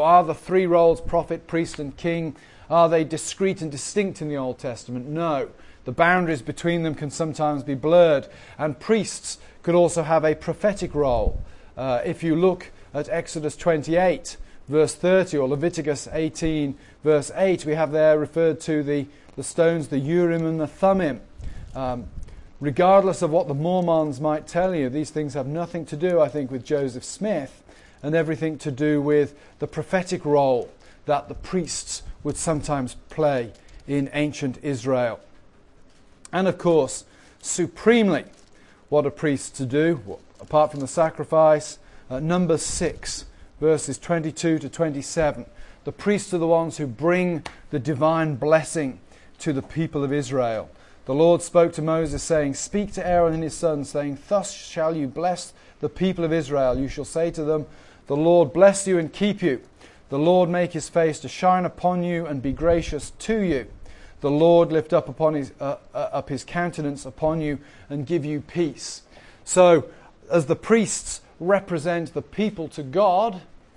Are the three roles, prophet, priest and king, are they discrete and distinct in the Old Testament? No. The boundaries between them can sometimes be blurred, and priests could also have a prophetic role. If you look at Exodus 28, verse 30, or Leviticus 18, verse 8, we have there referred to the stones, the Urim and the Thummim. Regardless of what the Mormons might tell you, these things have nothing to do, I think, with Joseph Smith, and everything to do with the prophetic role that the priests would sometimes play in ancient Israel. And of course, supremely, what are priests to do? Well, apart from the sacrifice, Numbers 6, verses 22 to 27. The priests are the ones who bring the divine blessing to the people of Israel. The Lord spoke to Moses, saying, "Speak to Aaron and his sons, saying, Thus shall you bless the people of Israel. You shall say to them, The Lord bless you and keep you. The Lord make his face to shine upon you and be gracious to you. The Lord lift up his countenance upon you and give you peace." So, as the priests represent the people to God,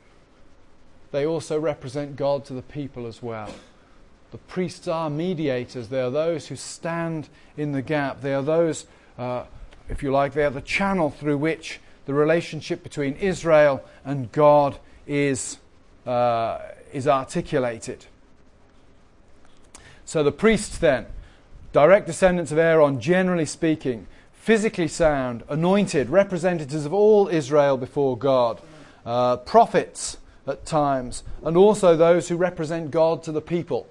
they also represent God to the people as well. The priests are mediators. They are those who stand in the gap. They are those, if you like, they are the channel through which the relationship between Israel and God is articulated. So the priests then, direct descendants of Aaron, generally speaking, physically sound, anointed, representatives of all Israel before God, prophets at times, and also those who represent God to the people.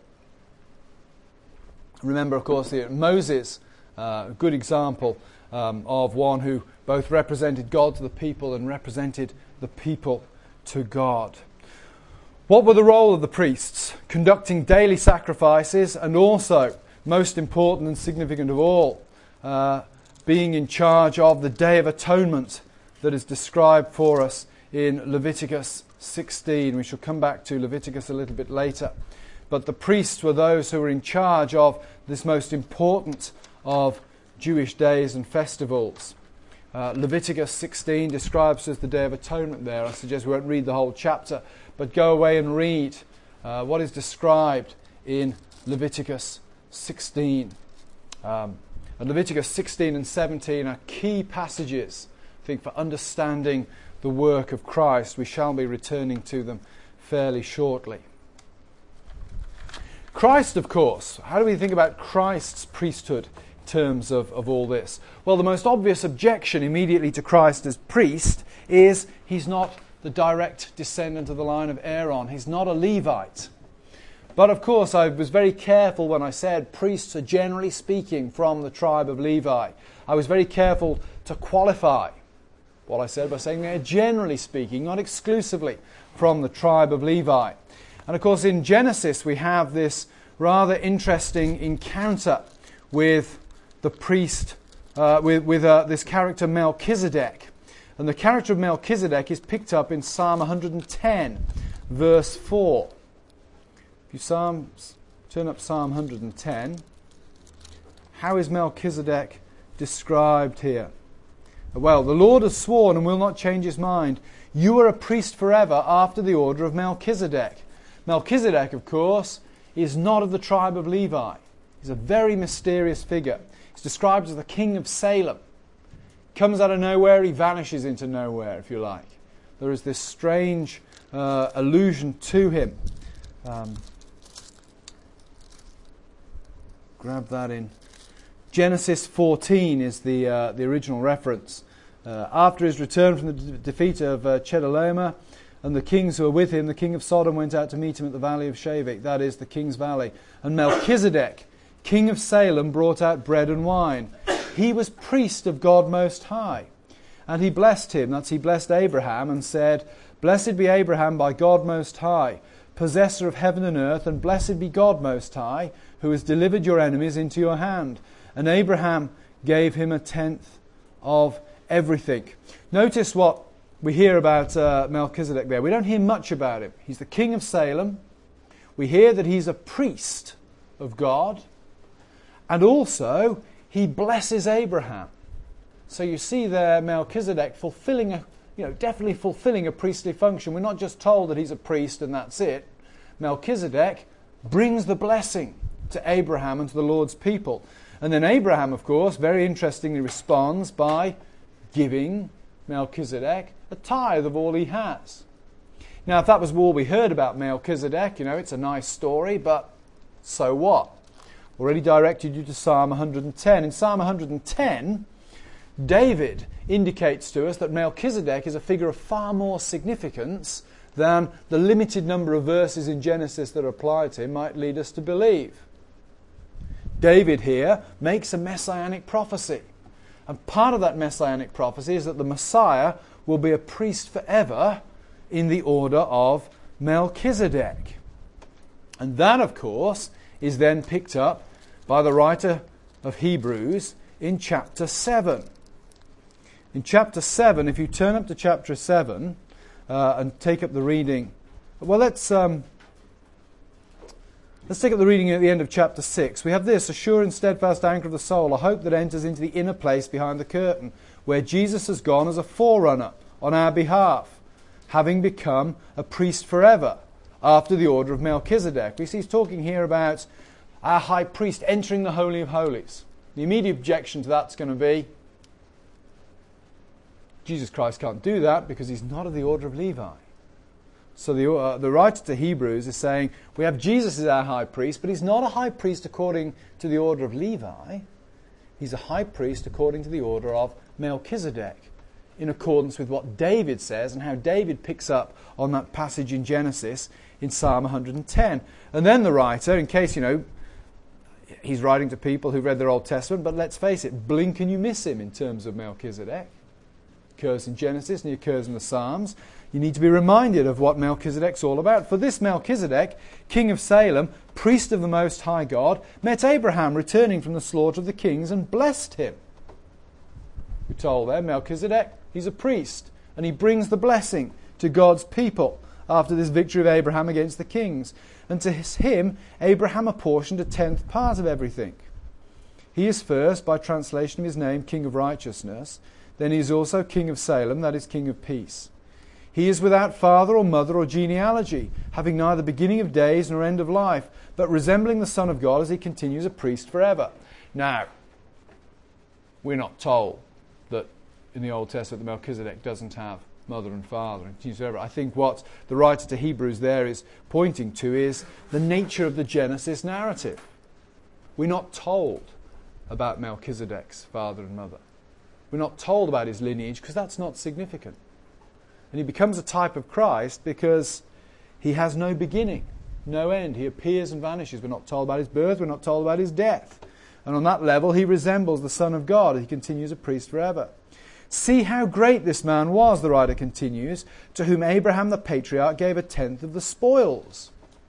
Remember, of course, Moses, a good example of one who both represented God to the people and represented the people to God. What were the role of the priests? Conducting daily sacrifices, and also, most important and significant of all, being in charge of the Day of Atonement that is described for us in Leviticus 16. We shall come back to Leviticus a little bit later. But the priests were those who were in charge of this most important of Jewish days and festivals. Leviticus 16 describes as the Day of Atonement there. I suggest we won't read the whole chapter, but go away and read what is described in Leviticus 16. And Leviticus 16 and 17 are key passages, I think, for understanding the work of Christ. We shall be returning to them fairly shortly. Christ, of course. How do we think about Christ's priesthood in terms of all this? Well, the most obvious objection immediately to Christ as priest is he's not the direct descendant of the line of Aaron. He's not a Levite. But of course, I was very careful when I said priests are generally speaking from the tribe of Levi. I was very careful to qualify what I said by saying they're generally speaking, not exclusively, from the tribe of Levi. And of course, in Genesis, we have this rather interesting encounter with the priest, with this character Melchizedek. And the character of Melchizedek is picked up in Psalm 110, verse 4. If you turn up Psalm 110, how is Melchizedek described here? Well, the Lord has sworn and will not change his mind. You are a priest forever after the order of Melchizedek. Melchizedek, of course, is not of the tribe of Levi. He's a very mysterious figure. He's described as the king of Salem. Comes out of nowhere, he vanishes into nowhere, if you like. There is this strange allusion to him. Grab that in. Genesis 14 is the original reference. After his return from the defeat of Chedorlaomer and the kings who were with him, the king of Sodom went out to meet him at the valley of Shavik, that is, the king's valley. And Melchizedek, king of Salem, brought out bread and wine. He was priest of God Most High. And he blessed him, that's he blessed Abraham, and said, Blessed be Abraham by God Most High, possessor of heaven and earth, and blessed be God Most High, who has delivered your enemies into your hand. And Abraham gave him 1/10 of everything. Notice what we hear about Melchizedek there. We don't hear much about him. He's the king of Salem. We hear that he's a priest of God. And also, he blesses Abraham. So you see there Melchizedek fulfilling definitely fulfilling a priestly function. We're not just told that he's a priest and that's it. Melchizedek brings the blessing to Abraham and to the Lord's people. And then Abraham, of course, very interestingly responds by giving Melchizedek a tithe of all he has. Now, if that was all we heard about Melchizedek, it's a nice story, but so what? Already directed you to Psalm 110. In Psalm 110, David indicates to us that Melchizedek is a figure of far more significance than the limited number of verses in Genesis that apply to him might lead us to believe. David here makes a messianic prophecy. And part of that messianic prophecy is that the Messiah will be a priest forever in the order of Melchizedek. And that, of course, is then picked up by the writer of Hebrews in chapter 7. In chapter 7, if you turn up to chapter 7 and take up the reading, well, let's take up the reading at the end of chapter 6. We have this: a sure and steadfast anchor of the soul, a hope that enters into the inner place behind the curtain, where Jesus has gone as a forerunner on our behalf, having become a priest forever, after the order of Melchizedek. We see he's talking here about our high priest entering the Holy of Holies. The immediate objection to that's going to be, Jesus Christ can't do that because he's not of the order of Levi. So the writer to Hebrews is saying, we have Jesus as our high priest, but he's not a high priest according to the order of Levi. He's a high priest according to the order of Melchizedek, in accordance with what David says and how David picks up on that passage in Genesis in Psalm 110. And then the writer, in case, he's writing to people who've read their Old Testament, but let's face it, blink and you miss him in terms of Melchizedek. He occurs in Genesis and he occurs in the Psalms. You need to be reminded of what Melchizedek's all about. For this Melchizedek, king of Salem, priest of the Most High God, met Abraham returning from the slaughter of the kings and blessed him. We're told there, Melchizedek, he's a priest, and he brings the blessing to God's people after this victory of Abraham against the kings. And to him, Abraham apportioned a 10th part of everything. He is first, by translation of his name, King of Righteousness. Then he is also King of Salem, that is, King of Peace. He is without father or mother or genealogy, having neither beginning of days nor end of life, but resembling the Son of God as he continues a priest forever. Now, we're not told that in the Old Testament that Melchizedek doesn't have mother and father and continues forever. I think what the writer to Hebrews there is pointing to is the nature of the Genesis narrative. We're not told about Melchizedek's father and mother. We're not told about his lineage because that's not significant. And he becomes a type of Christ because he has no beginning, no end. He appears and vanishes. We're not told about his birth. We're not told about his death. And on that level, he resembles the Son of God. He continues a priest forever. See how great this man was, the writer continues, to whom Abraham the patriarch gave a 10th of the spoils.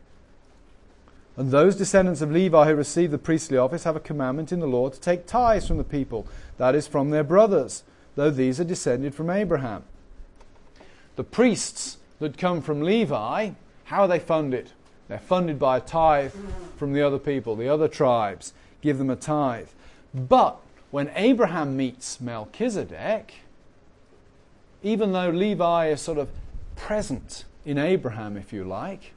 And those descendants of Levi who receive the priestly office have a commandment in the law to take tithes from the people, that is, from their brothers, though these are descended from Abraham. The priests that come from Levi, how are they funded? They're funded by a tithe from the other people, the other tribes. Give them a tithe. But when Abraham meets Melchizedek, even though Levi is sort of present in Abraham, if you like,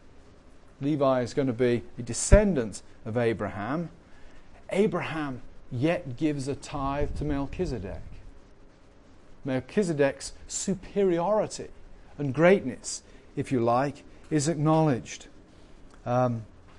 Levi is going to be a descendant of Abraham, Abraham yet gives a tithe to Melchizedek. Melchizedek's superiority and greatness, if you like, is acknowledged. But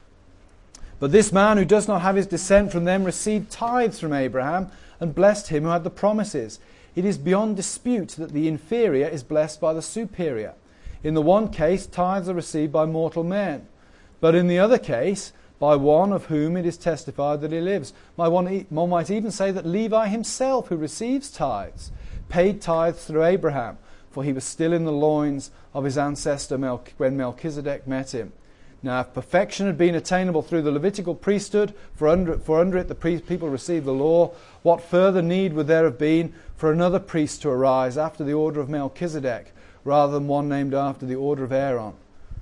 this man who does not have his descent from them received tithes from Abraham and blessed him who had the promises. It is beyond dispute that the inferior is blessed by the superior. In the one case, tithes are received by mortal men, but in the other case, by one of whom it is testified that he lives. One might even say that Levi himself, who receives tithes, paid tithes through Abraham, for he was still in the loins of his ancestor when Melchizedek met him. Now, if perfection had been attainable through the Levitical priesthood, for under it the people received the law, what further need would there have been for another priest to arise after the order of Melchizedek, rather than one named after the order of Aaron?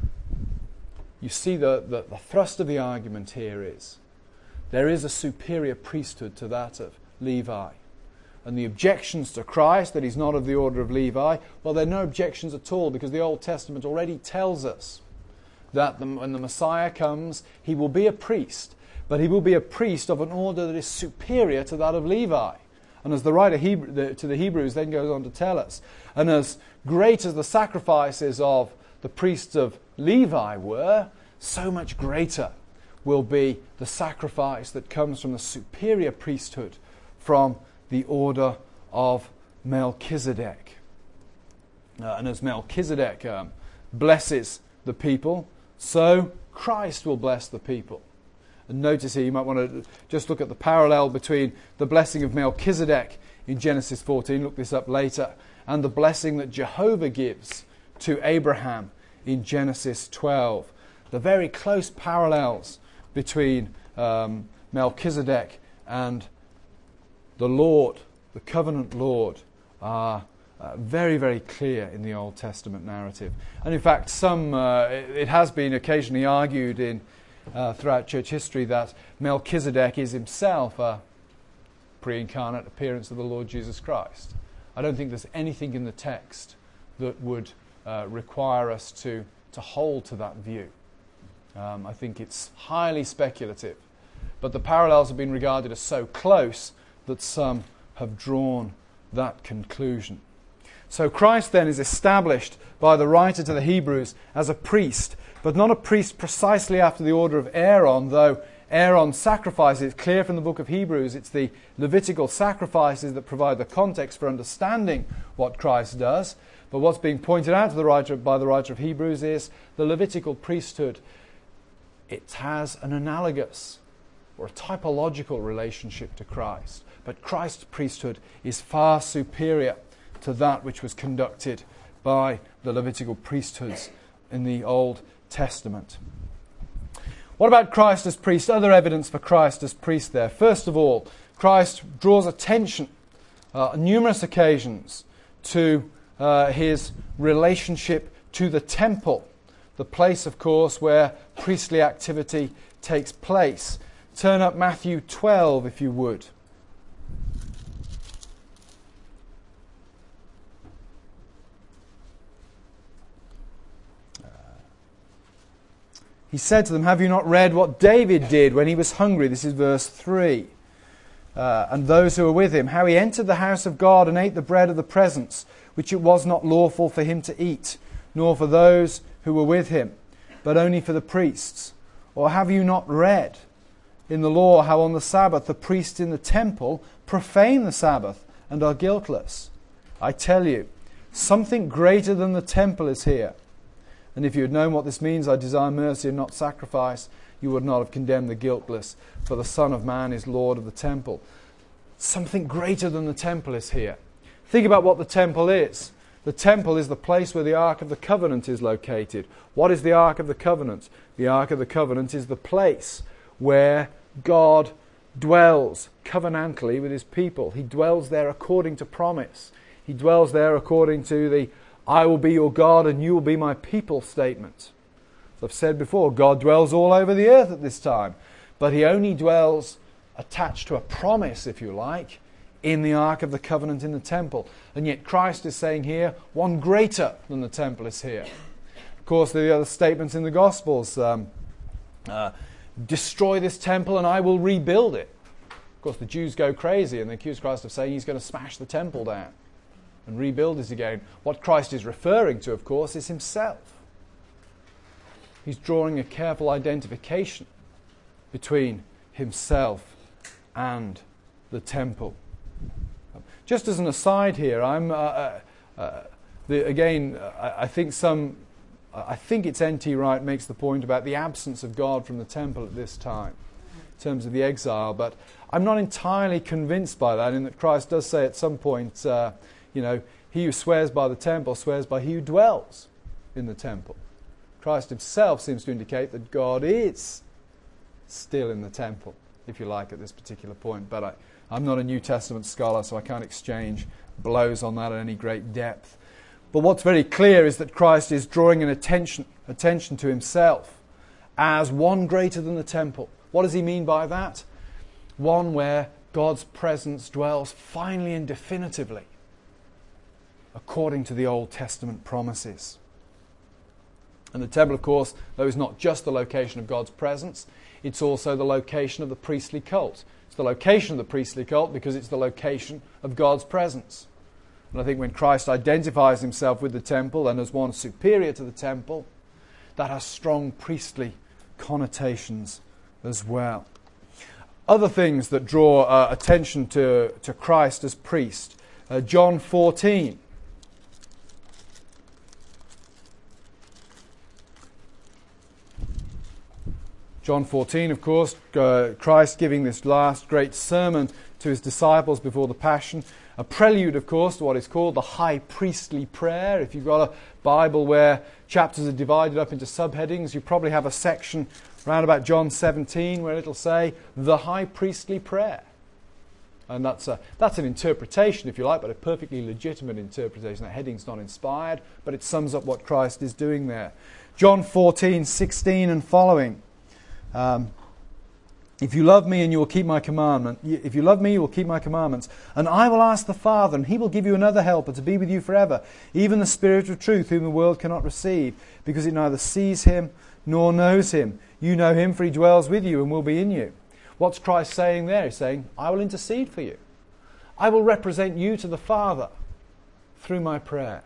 You see, the thrust of the argument here is there is a superior priesthood to that of Levi. And the objections to Christ, that he's not of the order of Levi, well, there are no objections at all, because the Old Testament already tells us that when the Messiah comes, he will be a priest, but he will be a priest of an order that is superior to that of Levi. And as the writer to the Hebrews then goes on to tell us, and as great as the sacrifices of the priests of Levi were, so much greater will be the sacrifice that comes from the superior priesthood from the order of Melchizedek. And as Melchizedek blesses the people, so Christ will bless the people. And notice here, you might want to just look at the parallel between the blessing of Melchizedek in Genesis 14, look this up later, and the blessing that Jehovah gives to Abraham in Genesis 12. The very close parallels between Melchizedek and the Lord, the covenant Lord, are very, very clear in the Old Testament narrative. And in fact, it has been occasionally argued throughout church history that Melchizedek is himself a pre-incarnate appearance of the Lord Jesus Christ. I don't think there's anything in the text that would require us to hold to that view. I think it's highly speculative. But the parallels have been regarded as so close that some have drawn that conclusion. So Christ then is established by the writer to the Hebrews as a priest, but not a priest precisely after the order of Aaron, though Aaron's sacrifice, it's clear from the book of Hebrews, it's the Levitical sacrifices that provide the context for understanding what Christ does. But what's being pointed out by the writer of Hebrews is the Levitical priesthood. It has an analogous or a typological relationship to Christ. But Christ's priesthood is far superior to that which was conducted by the Levitical priesthoods in the Old Testament. What about Christ as priest? Other evidence for Christ as priest there. First of all, Christ draws attention on numerous occasions to his relationship to the temple, the place, of course, where priestly activity takes place. Turn up Matthew 12, if you would. He said to them, "Have you not read what David did when he was hungry?" This is verse 3. And those who were with him, how he entered the house of God and ate the bread of the presence, which it was not lawful for him to eat, nor for those who were with him, but only for the priests. Or have you not read in the law how on the Sabbath the priests in the temple profane the Sabbath and are guiltless? I tell you, something greater than the temple is here. And if you had known what this means, I desire mercy and not sacrifice, you would not have condemned the guiltless, for the Son of Man is Lord of the temple. Something greater than the temple is here. Think about what the temple is. The temple is the place where the Ark of the Covenant is located. What is the Ark of the Covenant? The Ark of the Covenant is the place where God dwells covenantally with his people. He dwells there according to promise. He dwells there according to the "I will be your God and you will be my people" statement. As I've said before, God dwells all over the earth at this time, but he only dwells attached to a promise, if you like, in the Ark of the Covenant in the temple. And yet Christ is saying here, one greater than the temple is here. Of course, there are the other statements in the Gospels. Destroy this temple and I will rebuild it. Of course, the Jews go crazy and they accuse Christ of saying he's going to smash the temple down and rebuild it again. What Christ is referring to, of course, is himself. He's drawing a careful identification between himself and the temple. Just as an aside here, I think it's N.T. Wright makes the point about the absence of God from the temple at this time, in terms of the exile. But I'm not entirely convinced by that, in that Christ does say at some point, he who swears by the temple swears by he who dwells in the temple. Christ himself seems to indicate that God is still in the temple, if you like, at this particular point. But I'm not a New Testament scholar, so I can't exchange blows on that at any great depth. But what's very clear is that Christ is drawing an attention to himself as one greater than the temple. What does he mean by that? One where God's presence dwells finally and definitively according to the Old Testament promises. And the temple, of course, though, is not just the location of God's presence, it's also the location of the priestly cult. It's the location of the priestly cult because it's the location of God's presence. And I think when Christ identifies himself with the temple and as one superior to the temple, that has strong priestly connotations as well. Other things that draw attention to Christ as priest. John 14. John 14, of course, Christ giving this last great sermon to his disciples before the Passion. A prelude, of course, to what is called the high priestly prayer. If you've got a Bible where chapters are divided up into subheadings, you probably have a section around about John 17 where it'll say the high priestly prayer. And that's an interpretation, if you like, but a perfectly legitimate interpretation. That heading's not inspired, but it sums up what Christ is doing there. John 14, 16 and following. If you love me and you will keep my commandment, if you love me, you will keep my commandments, and I will ask the Father, and he will give you another helper to be with you forever, even the Spirit of truth, whom the world cannot receive, because it neither sees him nor knows him. You know him, for he dwells with you and will be in you. What's Christ saying there? He's saying, I will intercede for you. I will represent you to the Father through my prayer.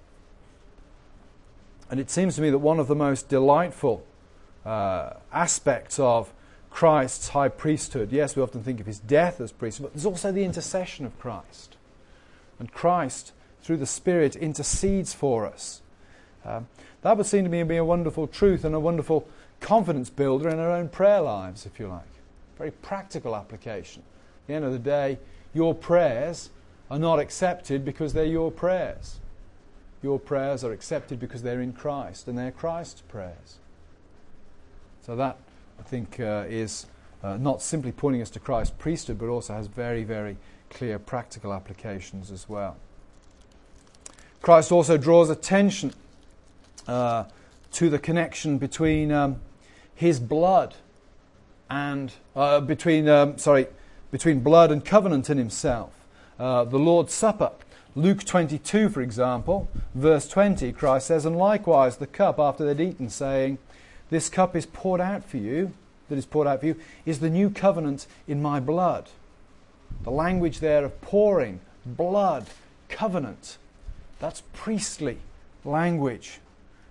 And it seems to me that one of the most delightful aspects of Christ's high priesthood, yes, we often think of his death as priest, but there's also the intercession of Christ. And Christ, through the Spirit, intercedes for us. That would seem to me to be a wonderful truth and a wonderful confidence builder in our own prayer lives, if you like. Very practical application. At the end of the day, your prayers are not accepted because they're your prayers. Your prayers are accepted because they're in Christ, and they're Christ's prayers. So that, I think, is not simply pointing us to Christ's priesthood, but also has very, very clear practical applications as well. Christ also draws attention to the connection between his blood and between blood and covenant in himself. The Lord's Supper. Luke 22, for example, verse 20, Christ says, and likewise the cup after they'd eaten, saying, this cup is poured out for you, is the new covenant in my blood. The language there of pouring, blood, covenant, that's priestly language.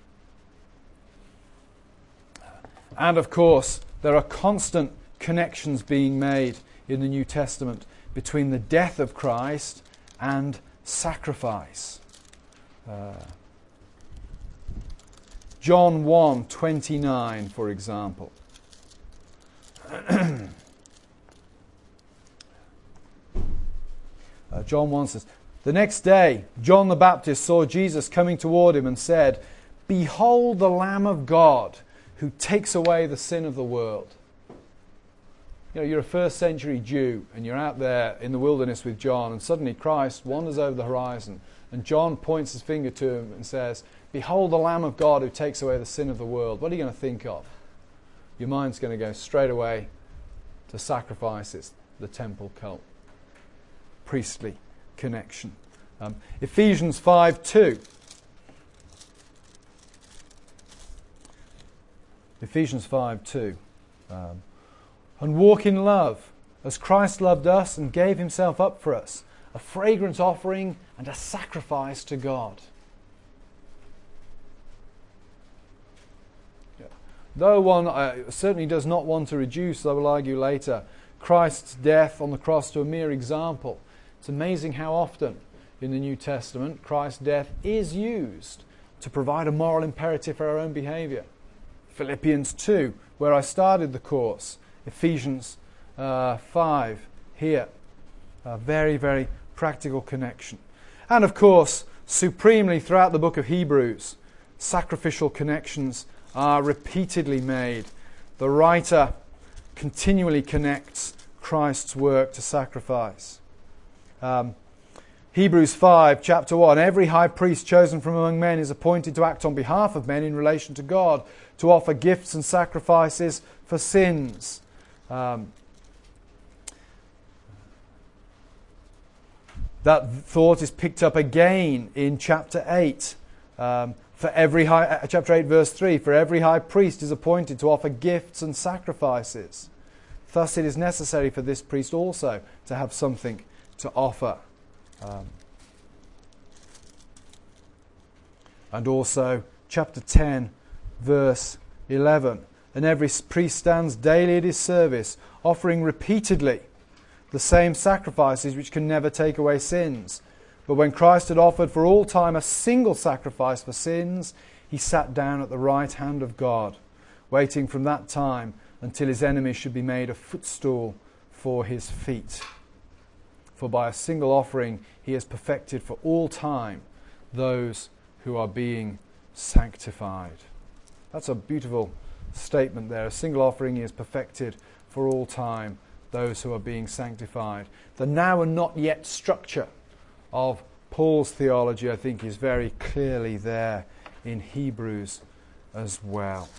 And of course, there are constant connections being made in the New Testament between the death of Christ and sacrifice. John 1:29, for example. John 1 says, the next day, John the Baptist saw Jesus coming toward him and said, behold the Lamb of God who takes away the sin of the world. You know, you're a first century Jew and you're out there in the wilderness with John, and suddenly Christ wanders over the horizon and John points his finger to him and says, behold the Lamb of God who takes away the sin of the world. What are you going to think of? Your mind's going to go straight away to sacrifices, the temple cult, priestly connection. Ephesians 5:2. Ephesians 5:2. And walk in love, as Christ loved us and gave himself up for us, a fragrant offering and a sacrifice to God. Though one certainly does not want to reduce, I will argue later, Christ's death on the cross to a mere example, it's amazing how often in the New Testament Christ's death is used to provide a moral imperative for our own behaviour. Philippians 2, where I started the course. Ephesians 5, here. A very, very practical connection. And of course, supremely throughout the book of Hebrews, sacrificial connections are repeatedly made. The writer continually connects Christ's work to sacrifice. Hebrews 5, chapter 1, every high priest chosen from among men is appointed to act on behalf of men in relation to God, to offer gifts and sacrifices for sins. That thought is picked up again in chapter 8. Chapter 8, verse 3, for every high priest is appointed to offer gifts and sacrifices. Thus it is necessary for this priest also to have something to offer. And also chapter 10, verse 11. And every priest stands daily at his service, offering repeatedly the same sacrifices which can never take away sins. But when Christ had offered for all time a single sacrifice for sins, he sat down at the right hand of God, waiting from that time until his enemies should be made a footstool for his feet. For by a single offering he has perfected for all time those who are being sanctified. That's a beautiful statement there. A single offering he has perfected for all time those who are being sanctified. The now and not yet structure of Paul's theology, I think, is very clearly there in Hebrews as well.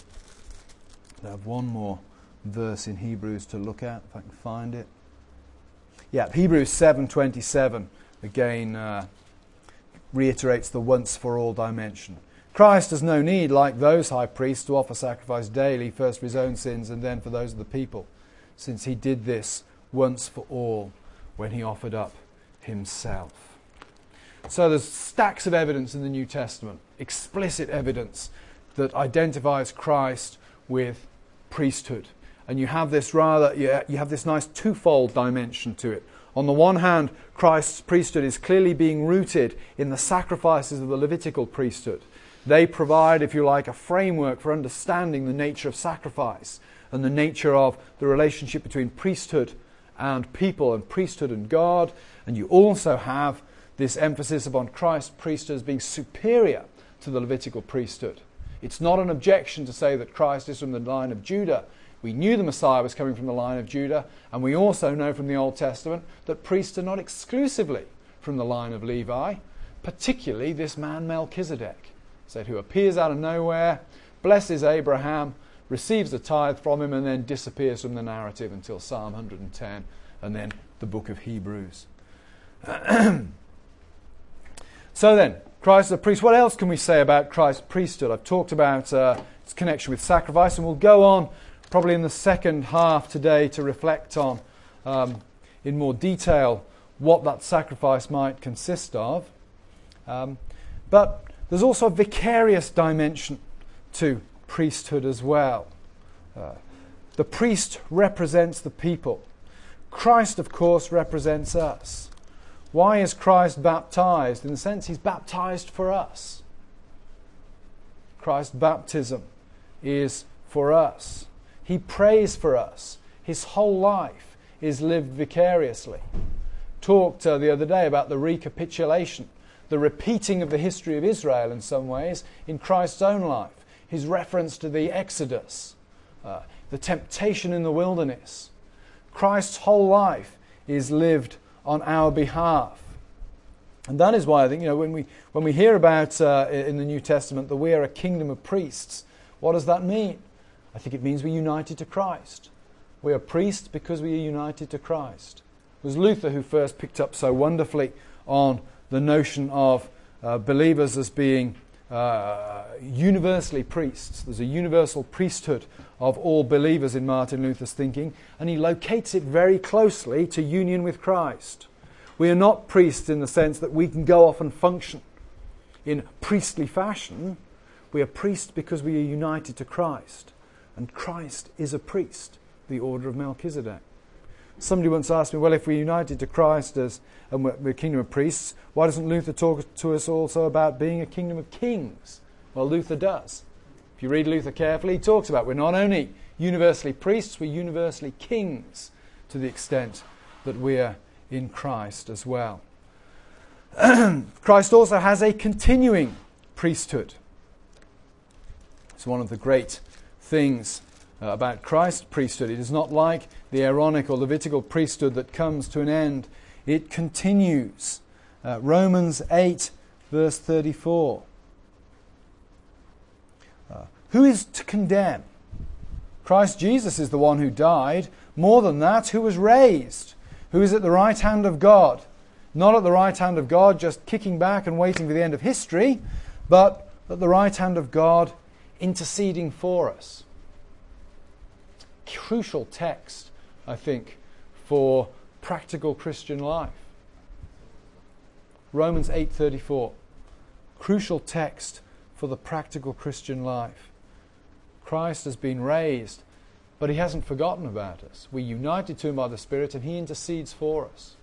I have one more verse in Hebrews to look at, if I can find it. Yeah, Hebrews 7:27 again reiterates the once-for-all dimension. Christ has no need, like those high priests, to offer sacrifice daily, first for his own sins and then for those of the people, since he did this once for all when he offered up himself. So there's stacks of evidence in the New Testament, explicit evidence that identifies Christ with priesthood. And you have this nice twofold dimension to it. On the one hand, Christ's priesthood is clearly being rooted in the sacrifices of the Levitical priesthood. They provide, if you like, a framework for understanding the nature of sacrifice and the nature of the relationship between priesthood and people and priesthood and God. And you also have this emphasis upon Christ's priesthood as being superior to the Levitical priesthood. It's not an objection to say that Christ is from the line of Judah. We knew the Messiah was coming from the line of Judah, and we also know from the Old Testament that priests are not exclusively from the line of Levi, particularly this man Melchizedek, said, who appears out of nowhere, blesses Abraham, receives a tithe from him, and then disappears from the narrative until Psalm 110, and then the book of Hebrews. So then, Christ the priest. What else can we say about Christ's priesthood? I've talked about its connection with sacrifice, and we'll go on probably in the second half today to reflect on in more detail what that sacrifice might consist of. But there's also a vicarious dimension to priesthood as well. The priest represents the people. Christ, of course, represents us. Why is Christ baptized? In the sense, he's baptized for us. Christ's baptism is for us. He prays for us. His whole life is lived vicariously. Talked the other day about the recapitulation, the repeating of the history of Israel in some ways in Christ's own life. His reference to the Exodus, the temptation in the wilderness. Christ's whole life is lived on our behalf. And that is why I think, when we hear about in the New Testament that we are a kingdom of priests, what does that mean? I think it means we're united to Christ. We are priests because we are united to Christ. It was Luther who first picked up so wonderfully on the notion of believers as being universally priests. There's a universal priesthood of all believers in Martin Luther's thinking, and he locates it very closely to union with Christ. We are not priests in the sense that we can go off and function in priestly fashion. We are priests because we are united to Christ, and Christ is a priest, the order of Melchizedek. Somebody once asked me, well, if we're united to Christ and we're a kingdom of priests, why doesn't Luther talk to us also about being a kingdom of kings? Well, Luther does. If you read Luther carefully, he talks about we're not only universally priests, we're universally kings to the extent that we're in Christ as well. Christ also has a continuing priesthood. It's one of the great things about Christ's priesthood. It is not like the Aaronic or Levitical priesthood that comes to an end. It continues. Romans 8, verse 34. Who is to condemn? Christ Jesus is the one who died. More than that, who was raised, who is at the right hand of God, Not at the right hand of God, just kicking back and waiting for the end of history, but at the right hand of God, interceding for us. Crucial text, I think, for practical Christian life. Romans 8:34. Crucial text for the practical Christian life. Christ has been raised, but he hasn't forgotten about us. We're united to him by the Spirit, and he intercedes for us.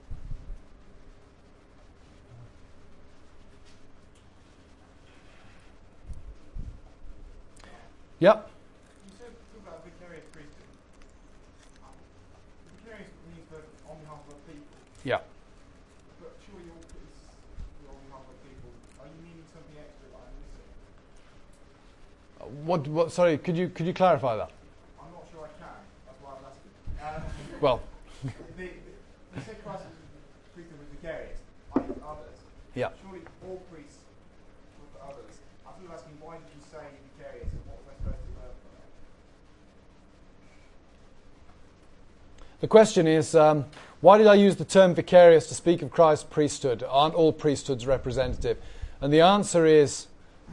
Yep. You said about vicarious priesthood. Vicarious means that on behalf of the people. Yeah. But surely all priests are on behalf of the people. Are you meaning something extra that I'm missing? What? Sorry, could you clarify that? I'm not sure I can. That's why I'm asking. Well. You said Christ's priesthood was vicarious, i.e. others. Yeah. Surely all priests were for others. I was asking, why did you say vicarious, and what was I supposed to learn from that? The question is, why did I use the term vicarious to speak of Christ's priesthood? Aren't all priesthoods representative? And the answer is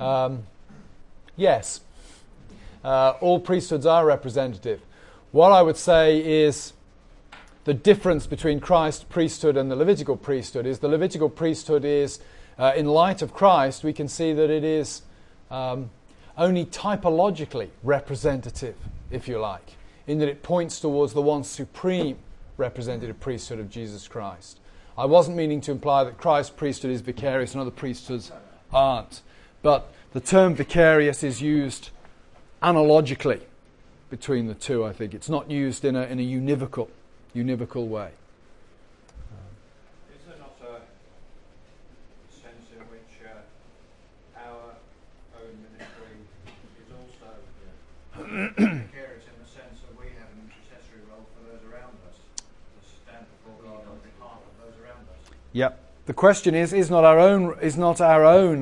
yes. All priesthoods are representative. What I would say is the difference between Christ's priesthood and the Levitical priesthood is the Levitical priesthood is, in light of Christ, we can see that it is only typologically representative, if you like, in that it points towards the one supreme representative priesthood of Jesus Christ. I wasn't meaning to imply that Christ's priesthood is vicarious and other priesthoods aren't. But the term vicarious is used analogically between the two, I think. It's not used in a univocal way. Is there not a sense in which our own ministry is also vicarious in the sense that we have an intercessory role for those around us, to stand before God on behalf of those around us? Yep. The question is not our own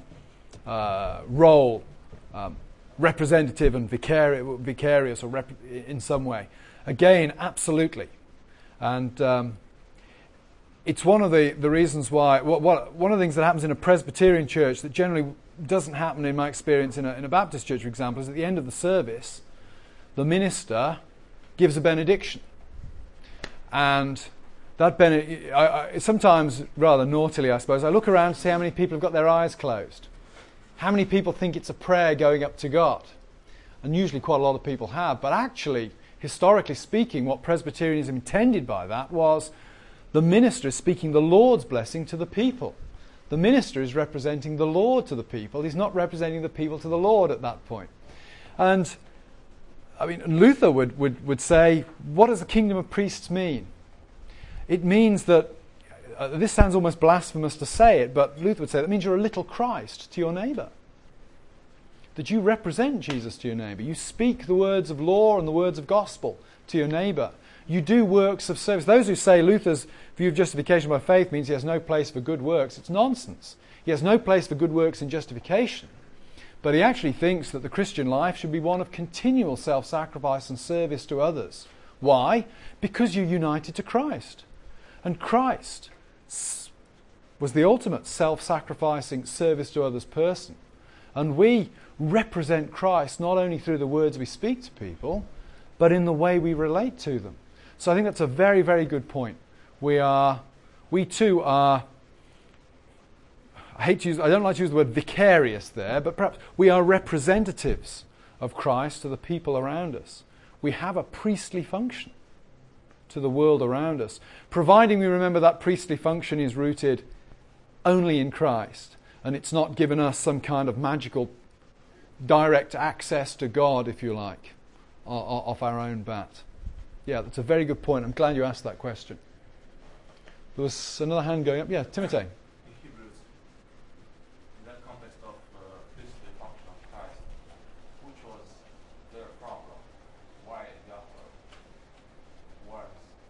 role representative and vicarious or in some way? Again, absolutely. And it's one of the reasons why, one of the things that happens in a Presbyterian church that generally doesn't happen in my experience in a Baptist church, for example, is at the end of the service, the minister gives a benediction. And that sometimes, rather naughtily I suppose, I look around to see how many people have got their eyes closed. How many people think it's a prayer going up to God? And usually quite a lot of people have. But actually, historically speaking, what Presbyterianism intended by that was the minister is speaking the Lord's blessing to the people. The minister is representing the Lord to the people. He's not representing the people to the Lord at that point. And I mean, Luther would say, what does the kingdom of priests mean? It means that, this sounds almost blasphemous to say it, but Luther would say that means you're a little Christ to your neighbour. That you represent Jesus to your neighbour. You speak the words of law and the words of gospel to your neighbour. You do works of service. Those who say Luther's view of justification by faith means he has no place for good works, it's nonsense. He has no place for good works in justification. But he actually thinks that the Christian life should be one of continual self-sacrifice and service to others. Why? Because you're united to Christ. And Christ was the ultimate self-sacrificing service to others person. And we represent Christ not only through the words we speak to people, but in the way we relate to them. So I think that's a very, very good point. We too are, I don't like to use the word vicarious there, but perhaps we are representatives of Christ to the people around us. We have a priestly function to the world around us, providing we remember that priestly function is rooted only in Christ, and it's not given us some kind of magical direct access to God, if you like, off our own bat. Yeah, that's a very good point. I'm glad you asked that question. There was another hand going up. Yeah, Timothy. In Hebrews, in that context of priestly function of Christ, which was their problem? Why the author works?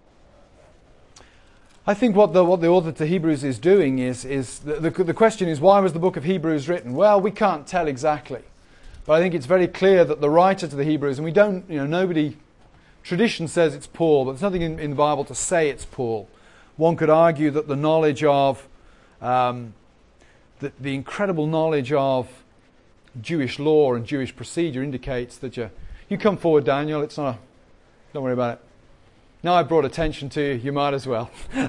I think what the author to Hebrews is doing is the question is, why was the book of Hebrews written? Well, we can't tell exactly. But I think it's very clear that the writer to the Hebrews, and we don't, tradition says it's Paul, but there's nothing in the Bible to say it's Paul. One could argue that the knowledge of, the incredible knowledge of Jewish law and Jewish procedure indicates that you come forward, Daniel, it's not don't worry about it. Now I brought attention to you, you might as well.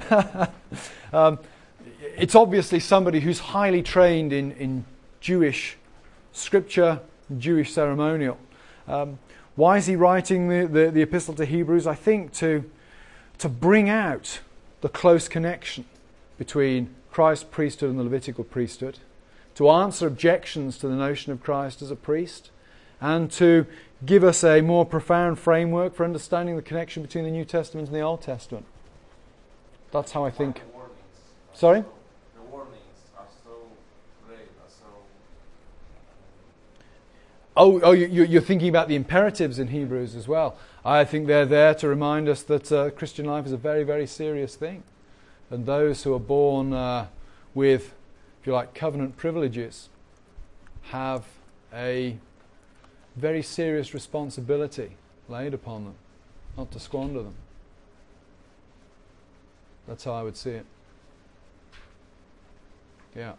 It's obviously somebody who's highly trained in Jewish scripture, Jewish ceremonial. Why is he writing the epistle to Hebrews? I think to bring out the close connection between Christ's priesthood and the Levitical priesthood, to answer objections to the notion of Christ as a priest, and to give us a more profound framework for understanding the connection between the New Testament and the Old Testament. That's how I think. The warnings. Sorry? The warnings are so great, are so... Oh, you're thinking about the imperatives in Hebrews as well. I think they're there to remind us that Christian life is a very, very serious thing. And those who are born with, if you like, covenant privileges have a very serious responsibility laid upon them, not to squander them. That's how I would see it. Yeah.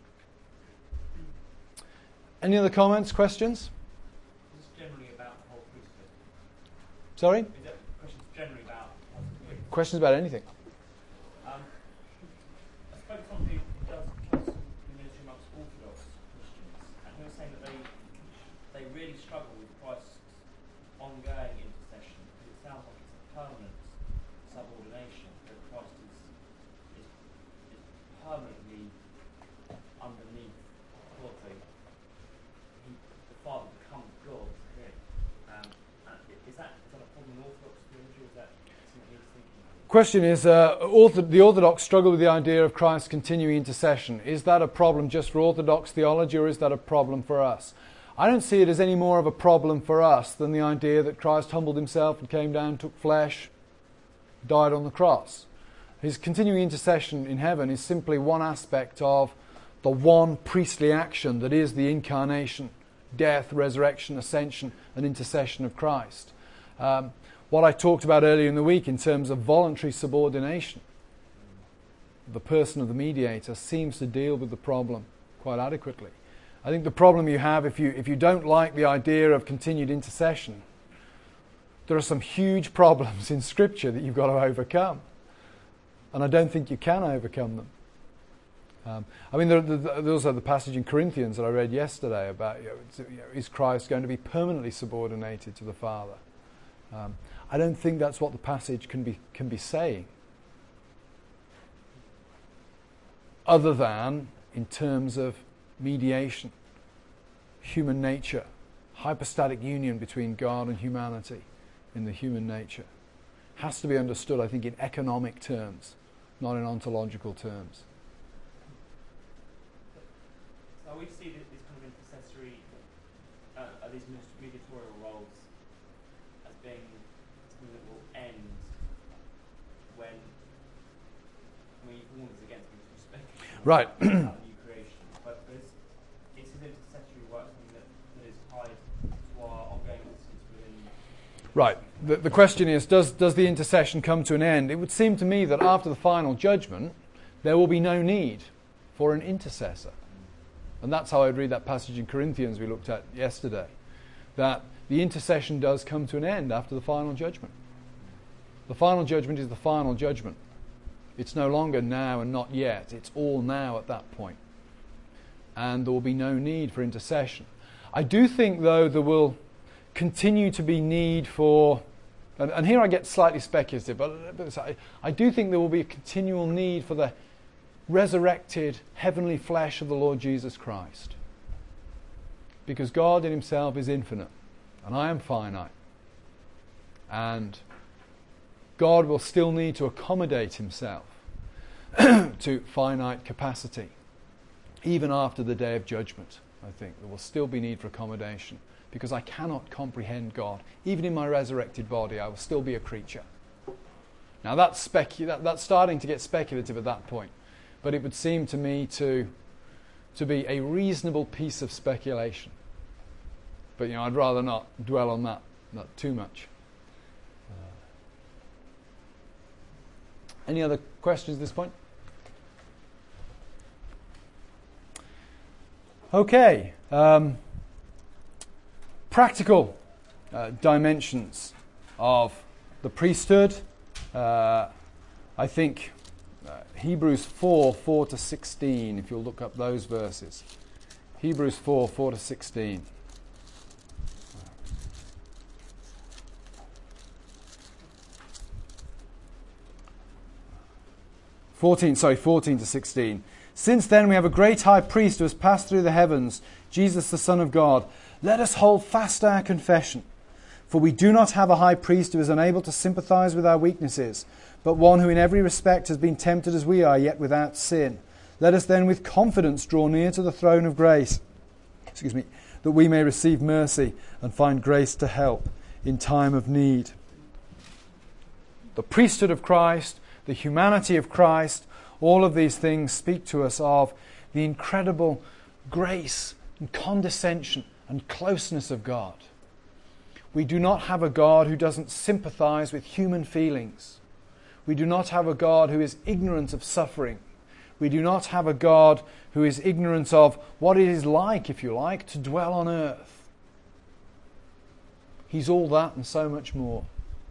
Any other comments, questions? Is this generally about the whole priesthood? Sorry? Is that questions generally about Questions about anything? I spoke to someone who does Protestant ministry amongst Orthodox Christians, and he was saying that they really struggle with Christ's ongoing intercession, because it sounds like it's a permanent subordination, that Christ is permanently underneath authority. The Father becomes God to him. Is that a problem in Orthodox theology, or is that something he's thinking about? Question is, the Orthodox struggle with the idea of Christ's continuing intercession. Is that a problem just for Orthodox theology, or is that a problem for us? I don't see it as any more of a problem for us than the idea that Christ humbled himself and came down, took flesh, died on the cross. His continuing intercession in heaven is simply one aspect of the one priestly action that is the incarnation, death, resurrection, ascension, and intercession of Christ. What I talked about earlier in the week in terms of voluntary subordination, the person of the mediator seems to deal with the problem quite adequately. I think the problem you have if you don't like the idea of continued intercession, there are some huge problems in Scripture that you've got to overcome. And I don't think you can overcome them. There's also the passage in Corinthians that I read yesterday about is Christ going to be permanently subordinated to the Father? I don't think that's what the passage can be saying, other than in terms of mediation, human nature, hypostatic union between God and humanity in the human nature. Has to be understood, I think, in economic terms, not in ontological terms. So we see this kind of intercessory, these mediatorial roles as being something that will end when he warns against respect. Right. New creation. But it's his intercessory work something that is tied to our ongoing existence within. Right. The question is, does the intercession come to an end? It would seem to me that after the final judgment, there will be no need for an intercessor. And that's how I'd read that passage in Corinthians we looked at yesterday. That the intercession does come to an end after the final judgment. The final judgment is the final judgment. It's no longer now and not yet. It's all now at that point. And there will be no need for intercession. I do think, though, there will continue to be need for, and here I get slightly speculative, but I do think there will be a continual need for the resurrected heavenly flesh of the Lord Jesus Christ. Because God in himself is infinite, and I am finite. And God will still need to accommodate himself to finite capacity. Even after the day of judgment, I think there will still be need for accommodation. Because I cannot comprehend God. Even in my resurrected body, I will still be a creature. Now that's starting to get speculative at that point. But it would seem to me to be a reasonable piece of speculation. But I'd rather not dwell on that, not too much. Any other questions at this point? Okay. Practical dimensions of the priesthood. I think Hebrews 4 to 16, if you'll look up those verses. Hebrews 4 to 16. 14 to 16. Since then we have a great high priest who has passed through the heavens, Jesus the Son of God. Let us hold fast our confession. For we do not have a high priest who is unable to sympathize with our weaknesses, but one who in every respect has been tempted as we are, yet without sin. Let us then with confidence draw near to the throne of grace, that we may receive mercy and find grace to help in time of need. The priesthood of Christ, the humanity of Christ, all of these things speak to us of the incredible grace and condescension and closeness of God. We do not have a God who doesn't sympathize with human feelings. We do not have a God who is ignorant of suffering. We do not have a God who is ignorant of what it is like, if you like, to dwell on earth. He's all that and so much more.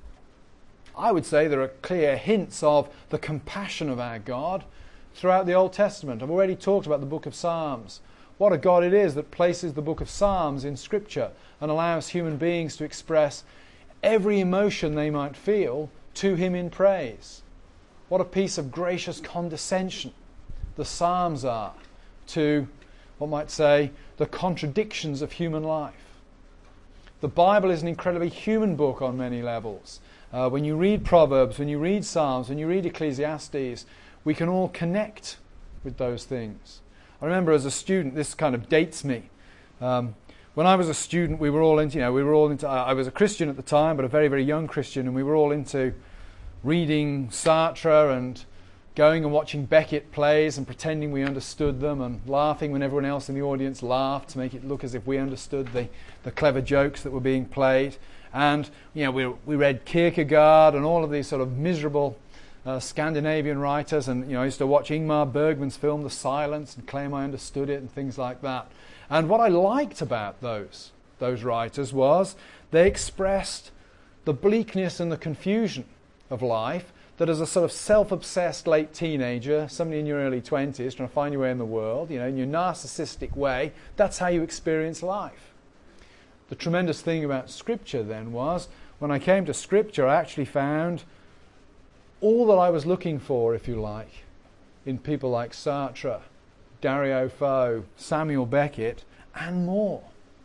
I would say there are clear hints of the compassion of our God throughout the Old Testament. I've already talked about the book of Psalms. What a God it is that places the book of Psalms in Scripture and allows human beings to express every emotion they might feel to Him in praise. What a piece of gracious condescension the Psalms are to, one might say, the contradictions of human life. The Bible is an incredibly human book on many levels. When you read Proverbs, when you read Psalms, when you read Ecclesiastes, we can all connect with those things. I remember as a student, this kind of dates me. When I was a student, we were all into, I was a Christian at the time, but a very, very young Christian, and we were all into reading Sartre and going and watching Beckett plays and pretending we understood them and laughing when everyone else in the audience laughed to make it look as if we understood the clever jokes that were being played. And we read Kierkegaard and all of these sort of miserable Scandinavian writers, and I used to watch Ingmar Bergman's film The Silence and claim I understood it and things like that. And what I liked about those writers was they expressed the bleakness and the confusion of life that as a sort of self-obsessed late teenager, somebody in your early 20s trying to find your way in the world, in your narcissistic way, that's how you experience life. The tremendous thing about Scripture then was, when I came to Scripture, I actually found all that I was looking for, if you like, in people like Sartre, Dario Fo, Samuel Beckett, and more.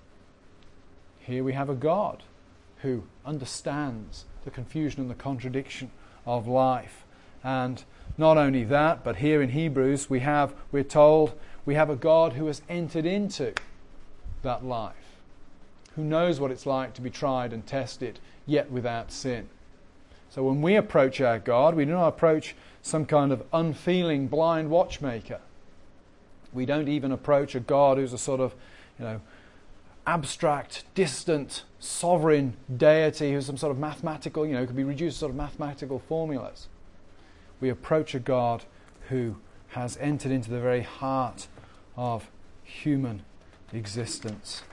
Here we have a God who understands the confusion and the contradiction of life. And not only that, but here in Hebrews we're told we have a God who has entered into that life, who knows what it's like to be tried and tested, yet without sin. So when we approach our God, we do not approach some kind of unfeeling blind watchmaker. We don't even approach a God who's a sort of, abstract, distant, sovereign deity who's some sort of mathematical, could be reduced to sort of mathematical formulas. We approach a God who has entered into the very heart of human existence.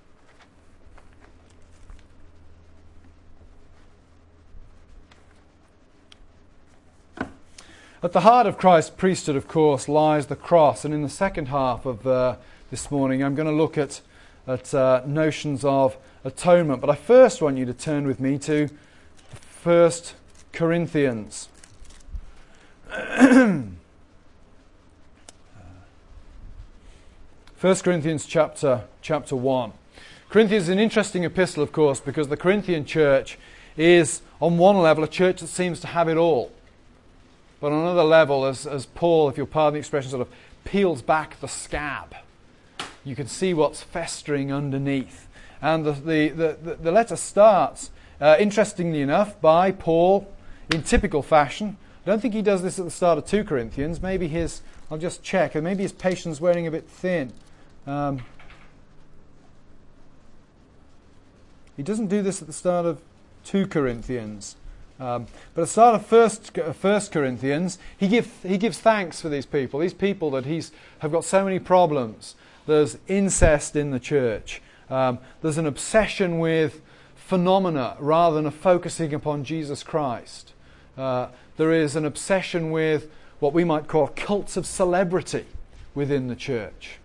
At the heart of Christ's priesthood, of course, lies the cross. And in the second half of this morning, I'm going to look at notions of atonement. But I first want you to turn with me to 1 Corinthians. 1 Corinthians chapter 1. Corinthians is an interesting epistle, of course, because the Corinthian church is, on one level, a church that seems to have it all. But on another level, as Paul, if you'll pardon the expression, sort of peels back the scab, you can see what's festering underneath. And the letter starts, interestingly enough, by Paul in typical fashion. I don't think he does this at the start of 2 Corinthians. Maybe I'll just check, and maybe his patience wearing a bit thin. He doesn't do this at the start of 2 Corinthians. But at the start of First Corinthians, he gives thanks for these people that have got so many problems. There's incest in the church. There's an obsession with phenomena rather than a focusing upon Jesus Christ. There is an obsession with what we might call cults of celebrity within the church.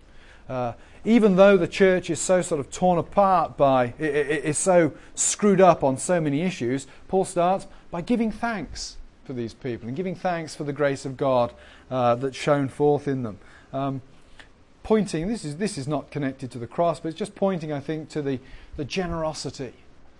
Even though the church is so sort of torn apart is so screwed up on so many issues, Paul starts by giving thanks for these people and giving thanks for the grace of God that's shown forth in them. Pointing, this is not connected to the cross, but it's just pointing, I think, to the generosity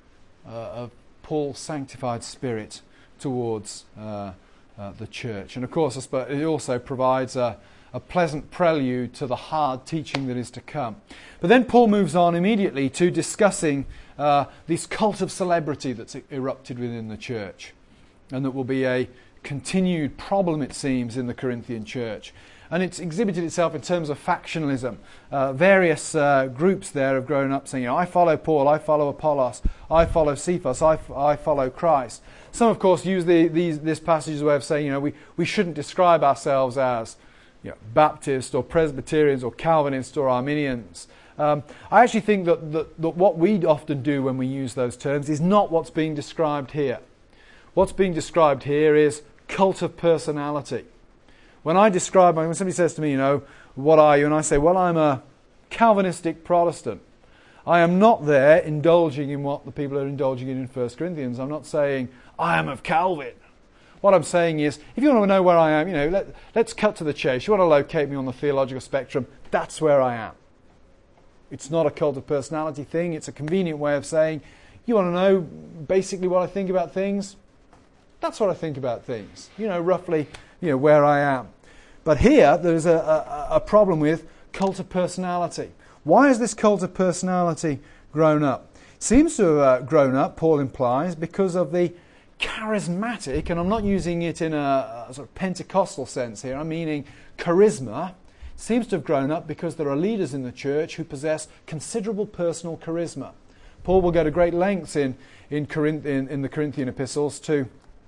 of Paul's sanctified spirit towards the church. And of course, it also provides a pleasant prelude to the hard teaching that is to come. But then Paul moves on immediately to discussing this cult of celebrity that's erupted within the church, and that will be a continued problem, it seems, in the Corinthian church. And it's exhibited itself in terms of factionalism. Various groups there have grown up saying, I follow Paul, I follow Apollos, I follow Cephas, I follow Christ. Some, of course, use this passage as a way of saying, we shouldn't describe ourselves as Baptist or Presbyterians or Calvinists or Arminians. I actually think that what we often do when we use those terms is not what's being described here. What's being described here is cult of personality. When somebody says to me, what are you? And I say, well, I'm a Calvinistic Protestant. I am not there indulging in what the people are indulging in 1 Corinthians. I'm not saying, I am of Calvin. What I'm saying is, if you want to know where I am, let's cut to the chase. You want to locate me on the theological spectrum, that's where I am. It's not a cult of personality thing. It's a convenient way of saying, you want to know basically what I think about things? That's what I think about things. Roughly, where I am. But here, there's a problem with cult of personality. Why has this cult of personality grown up? It seems to have grown up, Paul implies, because of the charismatic, and I'm not using it in a sort of Pentecostal sense here, I'm meaning charisma, seems to have grown up because there are leaders in the church who possess considerable personal charisma. Paul will go to great lengths in the Corinthian epistles to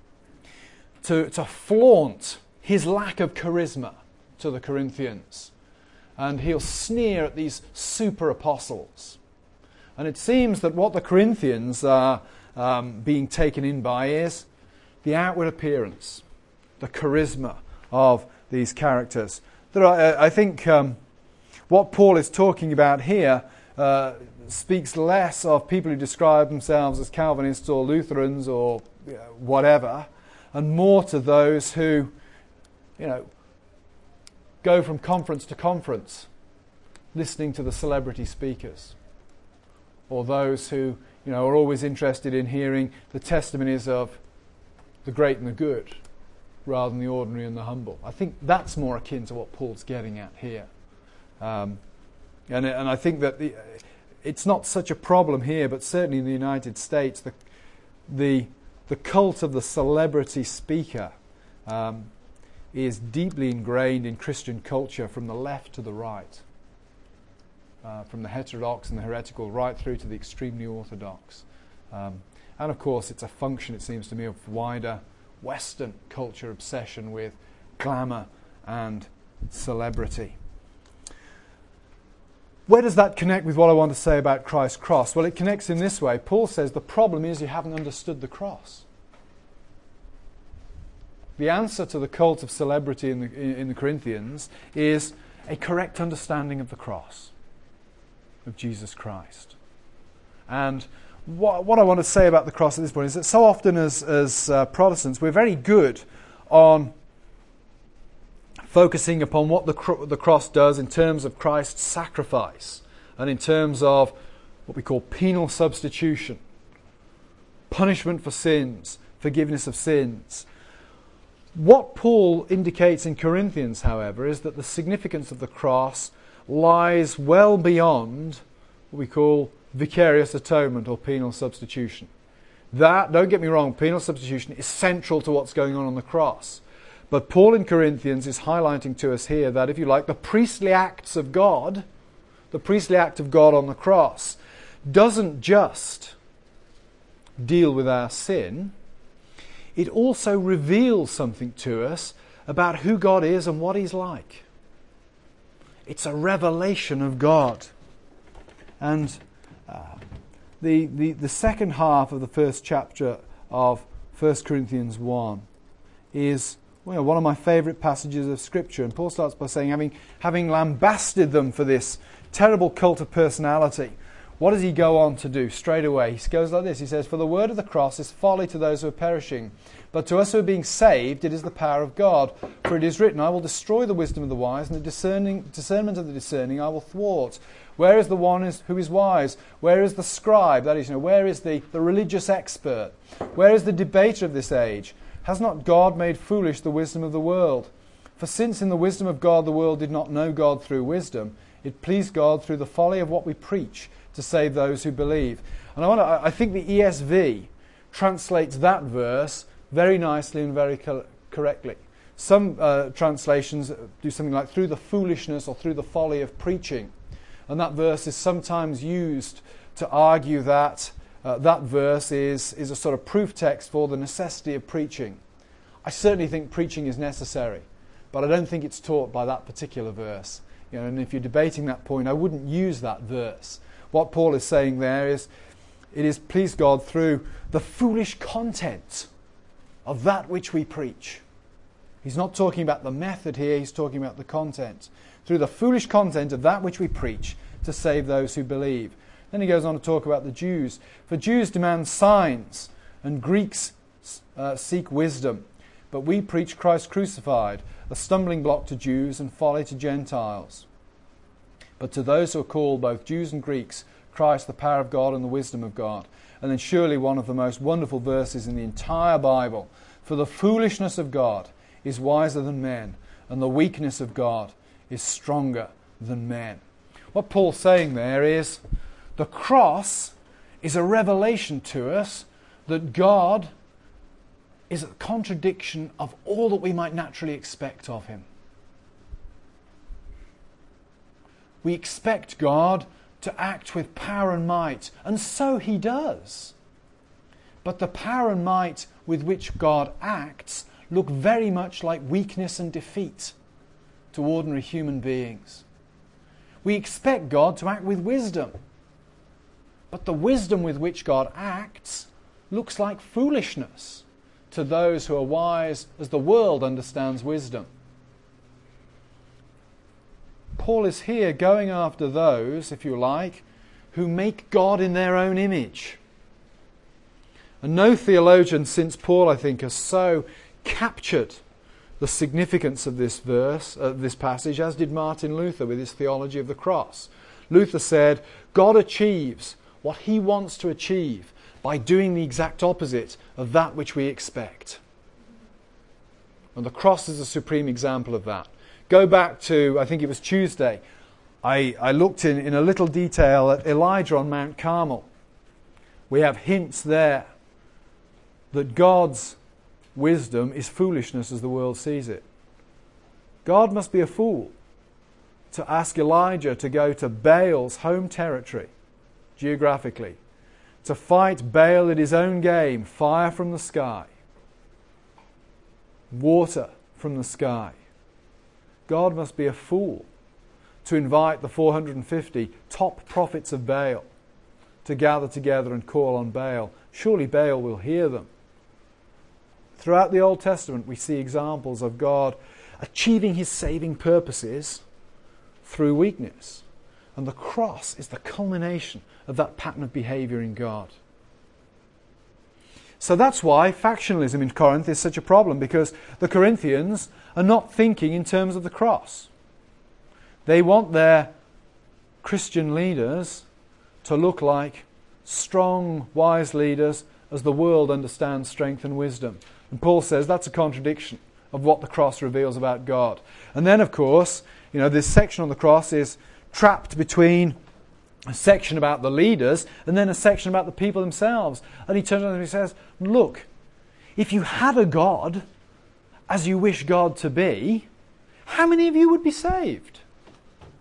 flaunt his lack of charisma to the Corinthians. And he'll sneer at these super apostles. And it seems that what the Corinthians are being taken in by is the outward appearance, the charisma of these characters. I think what Paul is talking about here speaks less of people who describe themselves as Calvinists or Lutherans or whatever, and more to those who, go from conference to conference, listening to the celebrity speakers, or those who, are always interested in hearing the testimonies of the great and the good, rather than the ordinary and the humble. I think that's more akin to what Paul's getting at here, and I think that it's not such a problem here, but certainly in the United States, the cult of the celebrity speaker is deeply ingrained in Christian culture from the left to the right, from the heterodox and the heretical right through to the extremely orthodox. And of course it's a function, it seems to me, of wider Western culture obsession with glamour and celebrity. Where does that connect with what I want to say about Christ's cross? Well, it connects in this way. Paul says the problem is you haven't understood the cross. The answer to the cult of celebrity in the Corinthians is a correct understanding of the cross of Jesus Christ. And what I want to say about the cross at this point is that so often as Protestants, we're very good on focusing upon what the cross does in terms of Christ's sacrifice and in terms of what we call penal substitution, punishment for sins, forgiveness of sins. What Paul indicates in Corinthians, however, is that the significance of the cross lies well beyond what we call vicarious atonement or penal substitution. That, don't get me wrong, penal substitution is central to what's going on the cross. But Paul in Corinthians is highlighting to us here that, if you like, the priestly acts of God, the priestly act of God on the cross, doesn't just deal with our sin. it also reveals something to us about who God is and what He's like. It's a revelation of God. And the second half of the first chapter of 1 Corinthians 1 is one of my favourite passages of Scripture. And Paul starts by saying, having lambasted them for this terrible cult of personality, what does he go on to do straight away? He goes like this. He says, "For the word of the cross is folly to those who are perishing, but to us who are being saved it is the power of God. For it is written, I will destroy the wisdom of the wise, and the discernment of the discerning I will thwart. Where is the one who is wise? Where is the scribe?" That is, where is the religious expert? Where is the debater of this age? Has not God made foolish the wisdom of the world? For since in the wisdom of God the world did not know God through wisdom, it pleased God through the folly of what we preach to save those who believe. And I think the ESV translates that verse very nicely and very correctly. Some translations do something like through the foolishness or through the folly of preaching. And that verse is sometimes used to argue that that verse is a sort of proof text for the necessity of preaching. I certainly think preaching is necessary, but I don't think it's taught by that particular verse. And if you're debating that point, I wouldn't use that verse. What Paul is saying there is, it is pleased God through the foolish content of that which we preach. He's not talking about the method here, he's talking about the content. Through the foolish content of that which we preach to save those who believe. Then he goes on to talk about the Jews. For Jews demand signs, and Greeks seek wisdom. But we preach Christ crucified, a stumbling block to Jews and folly to Gentiles. But to those who are called, both Jews and Greeks, Christ, the power of God and the wisdom of God. And then surely one of the most wonderful verses in the entire Bible. For the foolishness of God is wiser than men, and the weakness of God is stronger than men. What Paul's saying there is, the cross is a revelation to us that God is a contradiction of all that we might naturally expect of Him. We expect God to act with power and might, and so He does. But the power and might with which God acts look very much like weakness and defeat to ordinary human beings. We expect God to act with wisdom, but the wisdom with which God acts looks like foolishness to those who are wise as the world understands wisdom. Paul is here going after those, if you like, who make God in their own image. And no theologian since Paul, I think, has so captured the significance of this verse, this passage, as did Martin Luther with his theology of the cross. Luther said, God achieves what He wants to achieve by doing the exact opposite of that which we expect. And the cross is a supreme example of that. Go back to, I think it was Tuesday, I looked in a little detail at Elijah on Mount Carmel. We have hints there that God's wisdom is foolishness as the world sees it. God must be a fool to ask Elijah to go to Baal's home territory, geographically, to fight Baal at his own game, fire from the sky, water from the sky. God must be a fool to invite the 450 top prophets of Baal to gather together and call on Baal. Surely Baal will hear them. Throughout the Old Testament we see examples of God achieving His saving purposes through weakness. And the cross is the culmination of that pattern of behaviour in God. So that's why factionalism in Corinth is such a problem, because the Corinthians are not thinking in terms of the cross. They want their Christian leaders to look like strong, wise leaders as the world understands strength and wisdom. And Paul says that's a contradiction of what the cross reveals about God. And then, of course, this section on the cross is trapped between a section about the leaders and then a section about the people themselves. And he turns around and he says, look, if you had a God as you wish God to be, how many of you would be saved?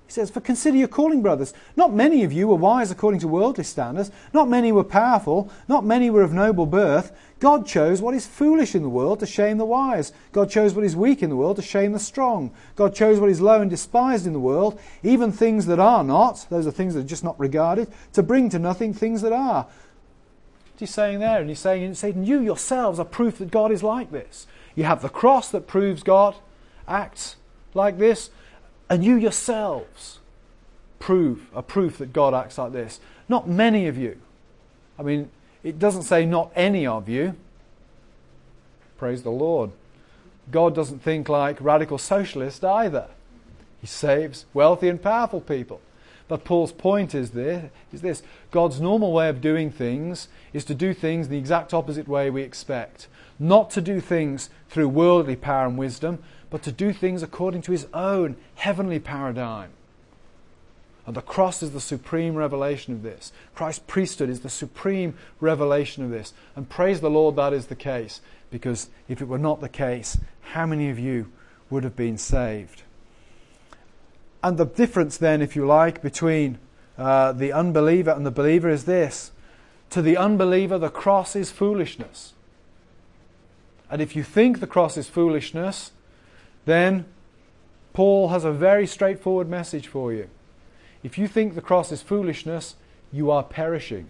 He says, for consider your calling, brothers. Not many of you were wise according to worldly standards. Not many were powerful. Not many were of noble birth. God chose what is foolish in the world to shame the wise. God chose what is weak in the world to shame the strong. God chose what is low and despised in the world, even things that are not, those are things that are just not regarded, to bring to nothing things that are. What's he saying there? And he's saying, you yourselves are proof that God is like this. You have the cross that proves God acts like this, and you yourselves are proof that God acts like this. Not many of you. I mean, it doesn't say not any of you. Praise the Lord. God doesn't think like radical socialists either. He saves wealthy and powerful people. But Paul's point is this. God's normal way of doing things is to do things the exact opposite way we expect. Not to do things through worldly power and wisdom, but to do things according to his own heavenly paradigm. And the cross is the supreme revelation of this. Christ's priesthood is the supreme revelation of this. And praise the Lord that is the case, because if it were not the case, how many of you would have been saved? And the difference then, if you like, between the unbeliever and the believer is this. To the unbeliever, the cross is foolishness. And if you think the cross is foolishness, then Paul has a very straightforward message for you. If you think the cross is foolishness, you are perishing.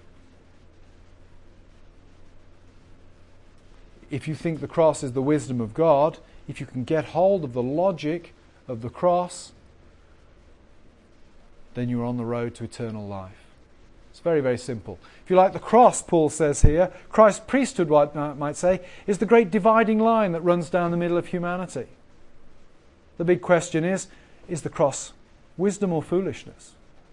If you think the cross is the wisdom of God, if you can get hold of the logic of the cross, then you are on the road to eternal life. It's very, very simple. If you like, the cross, Paul says here, Christ's priesthood, one might say, is the great dividing line that runs down the middle of humanity. The big question is the cross wisdom or foolishness?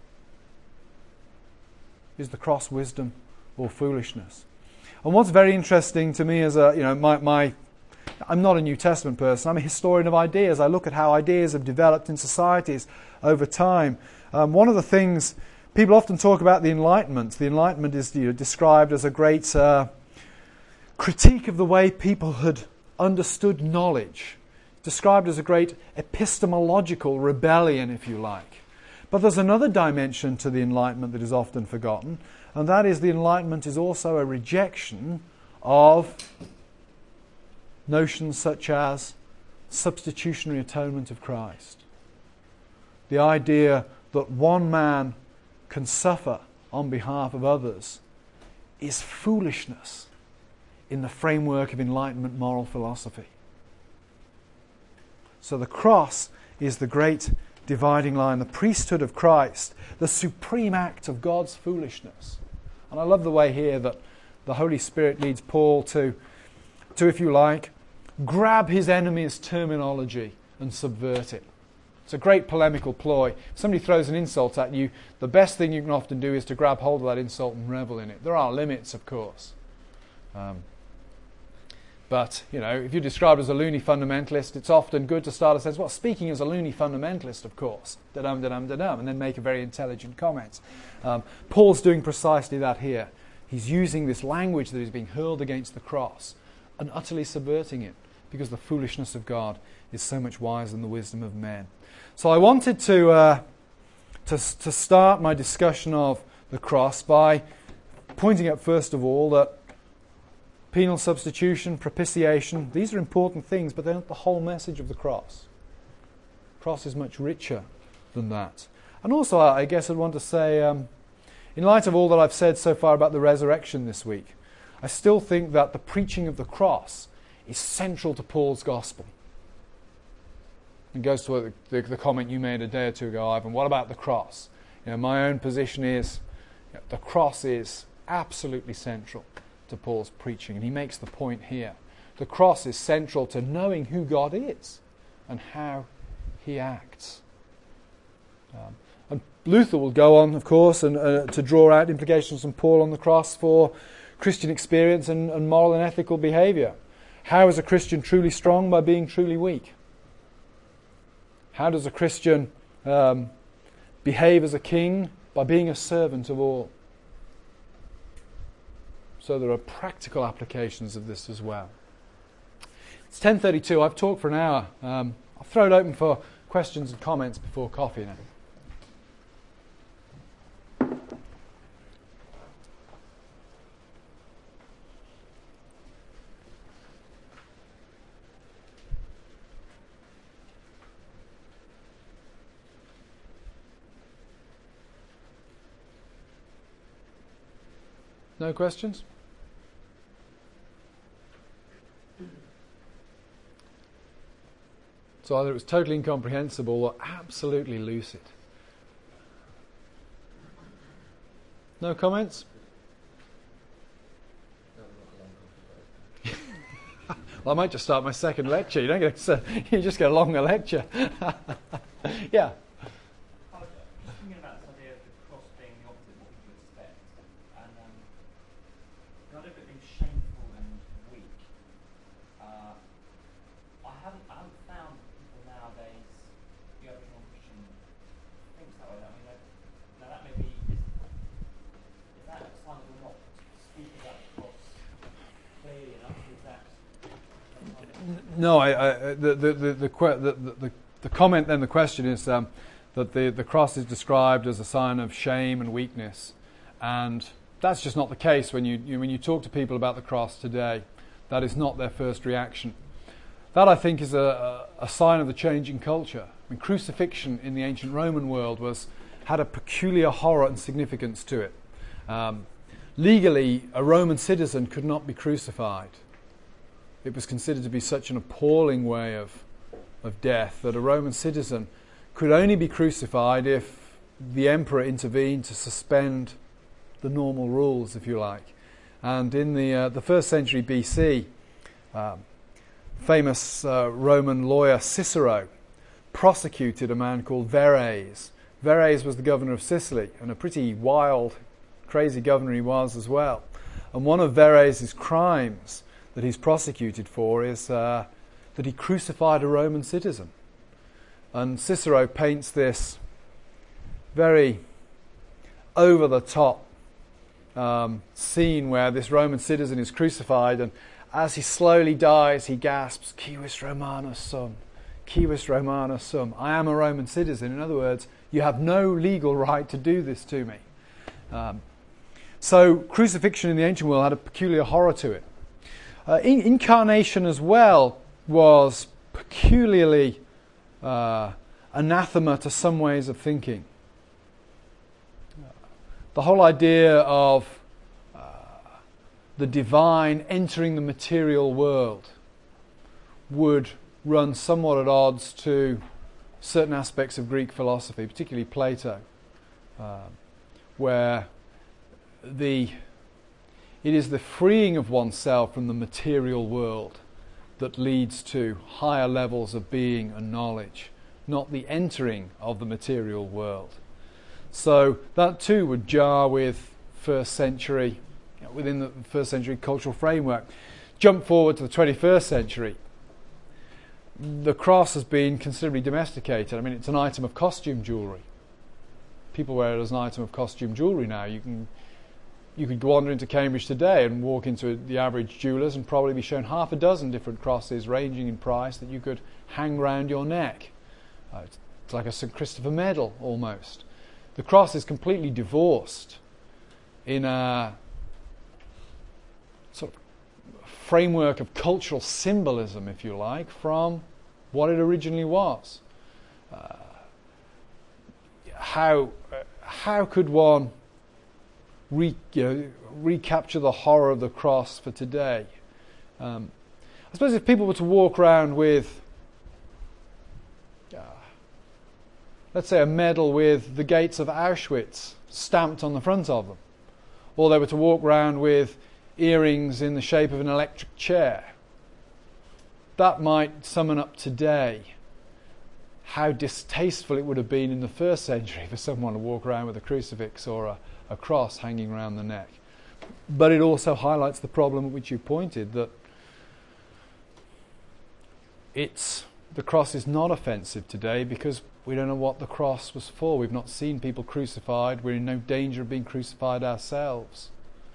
Is the cross wisdom or foolishness? And what's very interesting to me as I'm not a New Testament person, I'm a historian of ideas. I look at how ideas have developed in societies over time. One of the things, people often talk about the Enlightenment. The Enlightenment is described as a great critique of the way people had understood knowledge. Described as a great epistemological rebellion, if you like. But there's another dimension to the Enlightenment that is often forgotten, and that is the Enlightenment is also a rejection of notions such as substitutionary atonement of Christ. The idea that one man can suffer on behalf of others is foolishness in the framework of Enlightenment moral philosophy. So the cross is the great dividing line, the priesthood of Christ, the supreme act of God's foolishness. And I love the way here that the Holy Spirit leads Paul to, if you like, grab his enemy's terminology and subvert it. It's a great polemical ploy. If somebody throws an insult at you, the best thing you can often do is to grab hold of that insult and revel in it. There are limits, of course. But, if you're described as a loony fundamentalist, it's often good to start a sense, well, speaking as a loony fundamentalist, of course, da-dum, da-dum, da-dum, and then make a very intelligent comment. Paul's doing precisely that here. He's using this language that is being hurled against the cross and utterly subverting it, because the foolishness of God is so much wiser than the wisdom of men. So I wanted to start my discussion of the cross by pointing out, first of all, that penal substitution, propitiation, these are important things, but they're not the whole message of the cross. The cross is much richer than that. And also, I guess I'd want to say, in light of all that I've said so far about the resurrection this week, I still think that the preaching of the cross is central to Paul's gospel. It goes to the comment you made a day or two ago, Ivan. What about the cross? My own position is the cross is absolutely central to Paul's preaching, and he makes the point here. The cross is central to knowing who God is and how he acts. And Luther will go on, of course, and to draw out implications from Paul on the cross for Christian experience and moral and ethical behaviour. How is a Christian truly strong? By being truly weak. How does a Christian behave as a king? By being a servant of all. So there are practical applications of this as well. It's 10:32. I've talked for an hour. I'll throw it open for questions and comments before coffee now. No questions? So either it was totally incomprehensible or absolutely lucid. No comments? Well, I might just start my second lecture. You don't get you just get a longer lecture. Yeah. I was just thinking about this idea of the cross being the opposite of what people expect, and the idea of it being shameful and weak. I haven't found people nowadays, the average non-Christian, thinks that way. I mean, now that may be is that a sign that we're not speaking about the cross clearly enough? Is that No, the comment then, the question is that the cross is described as a sign of shame and weakness, and that's just not the case when you talk to people about the cross today. That is not their first reaction. That, I think, is a sign of the changing culture. I mean, crucifixion in the ancient Roman world had a peculiar horror and significance to it. Legally, a Roman citizen could not be crucified. It was considered to be such an appalling way of death that a Roman citizen could only be crucified if the emperor intervened to suspend the normal rules, if you like. And in the first century BC, famous Roman lawyer Cicero prosecuted a man called Verres. Verres was the governor of Sicily, and a pretty wild, crazy governor he was as well. And one of Verres' crimes that he's prosecuted for is that he crucified a Roman citizen. And Cicero paints this very over-the-top scene where this Roman citizen is crucified, and as he slowly dies, he gasps, "Civis Romanus sum, civis Romanus sum." I am a Roman citizen. In other words, you have no legal right to do this to me. So crucifixion in the ancient world had a peculiar horror to it. Incarnation as well was peculiarly anathema to some ways of thinking. The whole idea of the divine entering the material world would run somewhat at odds to certain aspects of Greek philosophy, particularly Plato, where it is the freeing of oneself from the material world that leads to higher levels of being and knowledge, not the entering of the material world. So that too would jar with within the first century cultural framework. Jump forward to the 21st century. The cross has been considerably domesticated. I mean, it's an item of costume jewellery. People wear it as an item of costume jewellery now. You could wander into Cambridge today and walk into the average jeweller's and probably be shown half a dozen different crosses ranging in price that you could hang round your neck. It's like a St. Christopher medal almost. The cross is completely divorced in a sort of framework of cultural symbolism, if you like, from what it originally was. How could one recapture the horror of the cross for today? I suppose if people were to walk around with, let's say, a medal with the gates of Auschwitz stamped on the front of them, or they were to walk around with earrings in the shape of an electric chair, that might summon up today how distasteful it would have been in the first century for someone to walk around with a crucifix or a cross hanging around the neck. But it also highlights the problem at which you pointed, that the cross is not offensive today because we don't know what the cross was for. We've not seen people crucified. We're in no danger of being crucified ourselves.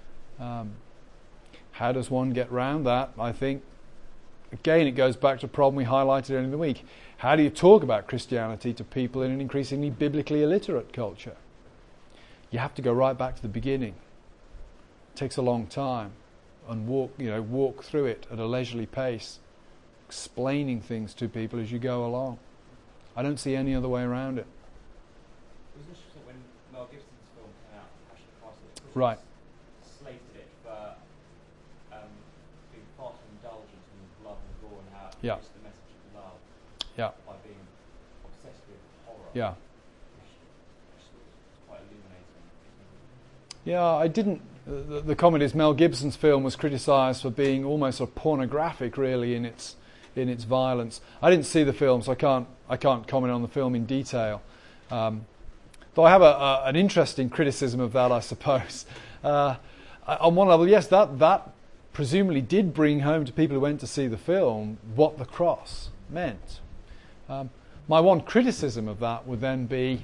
How does one get round that? I think, again, it goes back to a problem we highlighted earlier in the week. How do you talk about Christianity to people in an increasingly biblically illiterate culture? You have to go right back to the beginning. It takes a long time, and walk through it at a leisurely pace, explaining things to people as you go along. I don't see any other way around it. It was interesting when Mel Gibson's film came out, Passion of Christ, Right. slated it Yeah. preach the message of love Yeah. by being obsessed with horror. Yeah. Which was quite illuminating. Yeah, I didn't. The comment is Mel Gibson's film was criticised for being almost sort of pornographic, really, in its violence. I didn't see the film, so I can't comment on the film in detail. Though I have an interesting criticism of that, I suppose. On one level, yes, that presumably did bring home to people who went to see the film what the cross meant. My one criticism of that would then be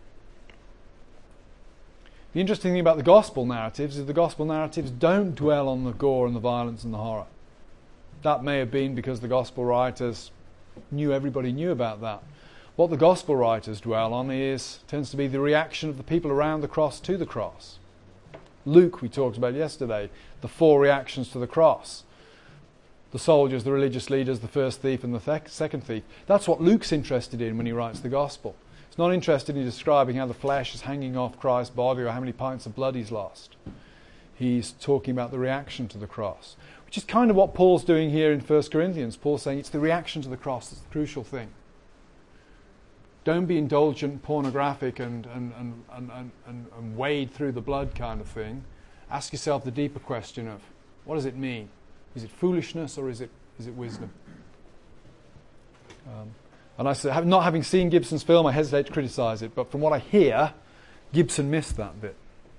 the interesting thing about the gospel narratives is the gospel narratives don't dwell on the gore and the violence and the horror. That may have been because the gospel writers everybody knew about that. What the gospel writers dwell on tends to be the reaction of the people around the cross to the cross. Luke, we talked about yesterday, the 4 reactions to the cross. The soldiers, the religious leaders, the first thief and the second thief. That's what Luke's interested in when he writes the gospel. He's not interested in describing how the flesh is hanging off Christ's body or how many pints of blood he's lost. He's talking about the reaction to the cross, which is kind of what Paul's doing here in 1 Corinthians. Paul's saying it's the reaction to the cross that's the crucial thing. Don't be indulgent, pornographic, and wade through the blood kind of thing. Ask yourself the deeper question of, what does it mean? Is it foolishness or is it wisdom? And I said, not having seen Gibson's film, I hesitate to criticise it, but from what I hear, Gibson missed that bit.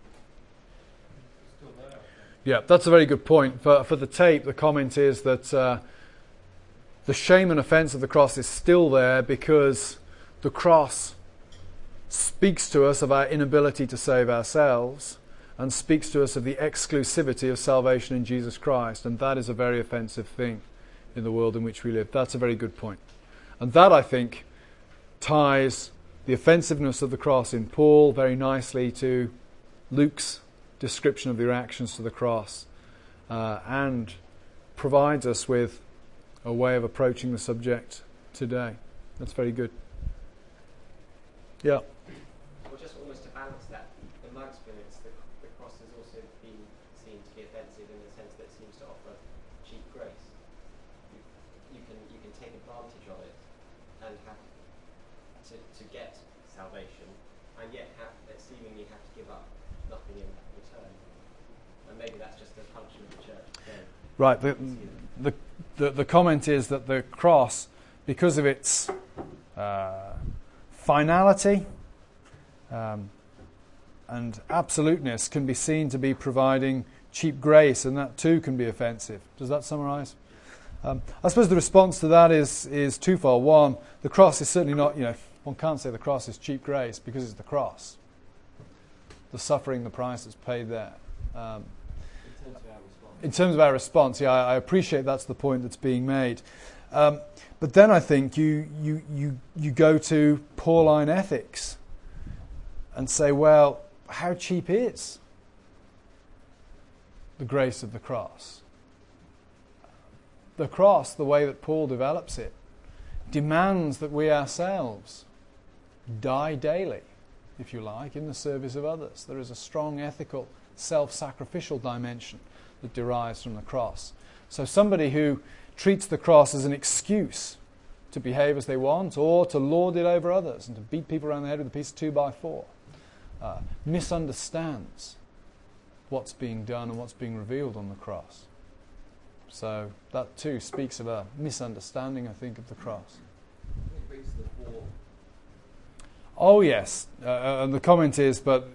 Still there. Yeah, that's a very good point. For the tape, the comment is that the shame and offence of the cross is still there because the cross speaks to us of our inability to save ourselves and speaks to us of the exclusivity of salvation in Jesus Christ, and that is a very offensive thing in the world in which we live. That's a very good point. And that, I think, ties the offensiveness of the cross in Paul very nicely to Luke's description of the reactions to the cross and provides us with a way of approaching the subject today. That's very good. Yeah. Well, just almost to balance that, in my experience, the cross has also been seen to be offensive in the sense that it seems to offer cheap grace. You can take advantage of it and have to get salvation, and yet seemingly have to give up nothing in return. And maybe that's just a function of the church today. Right. The comment is that the cross, because of its finality and absoluteness, can be seen to be providing cheap grace, and that too can be offensive. Does that summarise? I suppose the response to that is twofold. One, the cross is certainly not, one can't say the cross is cheap grace because it's the cross. The suffering, the price that's paid there. In terms of our response, yeah, I appreciate that's the point that's being made. But then I think you go to Pauline ethics and say, well, how cheap is the grace of the cross? The cross, the way that Paul develops it, demands that we ourselves die daily, if you like, in the service of others. There is a strong ethical, self-sacrificial dimension that derives from the cross. So somebody who treats the cross as an excuse to behave as they want or to lord it over others and to beat people around the head with a piece of 2x4 misunderstands what's being done and what's being revealed on the cross. So that too speaks of a misunderstanding, I think, of the cross. It brings the 4. Oh yes, and the comment is, but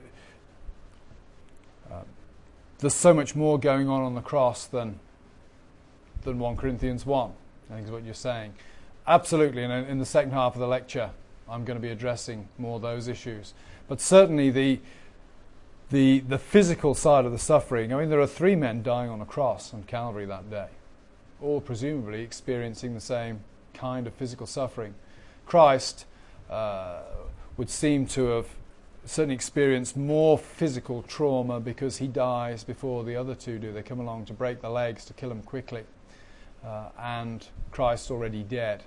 there's so much more going on the cross than 1 Corinthians 1, I think is what you're saying. Absolutely, and in the second half of the lecture I'm going to be addressing more those issues. But certainly the physical side of the suffering, I mean, there are 3 men dying on a cross on Calvary that day, all presumably experiencing the same kind of physical suffering. Christ would seem to have certainly experienced more physical trauma because he dies before the other 2 do. They come along to break the legs, to kill him quickly, and Christ's already dead.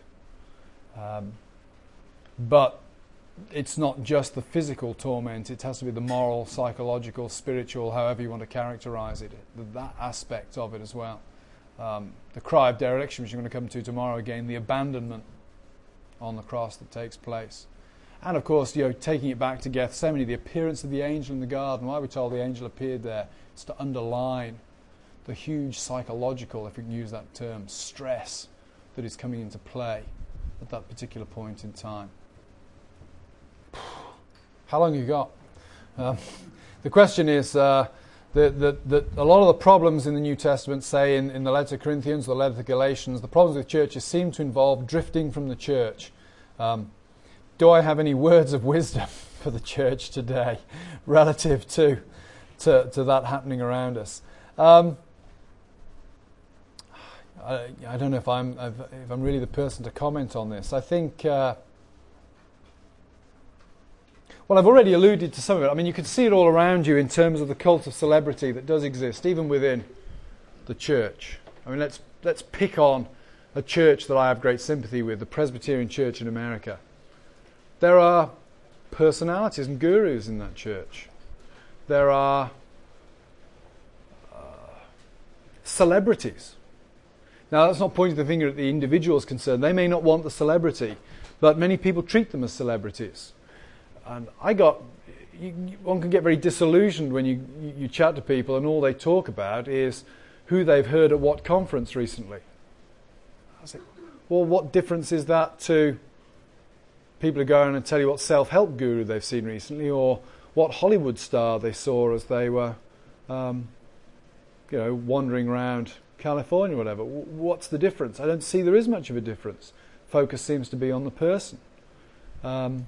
But it's not just the physical torment, it has to be the moral, psychological, spiritual, however you want to characterize it, that aspect of it as well. the cry of dereliction, which I'm going to come to tomorrow again, the abandonment on the cross that takes place. And of course, taking it back to Gethsemane, the appearance of the angel in the garden. Why are we told the angel appeared there? It's to underline the huge psychological, if we can use that term, stress that is coming into play at that particular point in time. How long have you got? The question is that a lot of the problems in the New Testament, say in the letter to Corinthians, the letter to Galatians, the problems with churches seem to involve drifting from the church. Do I have any words of wisdom for the church today relative to that happening around us? I don't know if I'm really the person to comment on this. I think, well, I've already alluded to some of it. I mean, you can see it all around you in terms of the cult of celebrity that does exist, even within the church. I mean, let's pick on a church that I have great sympathy with, the Presbyterian Church in America. There are personalities and gurus in that church. There are celebrities. Now, that's not pointing the finger at the individuals concerned. They may not want the celebrity, but many people treat them as celebrities. And one can get very disillusioned when you chat to people and all they talk about is who they've heard at what conference recently. I say, well, what difference is that to people who go around and tell you what self-help guru they've seen recently, or what Hollywood star they saw as they were, wandering around California or whatever. What's the difference? I don't see there is much of a difference. Focus seems to be on the person. The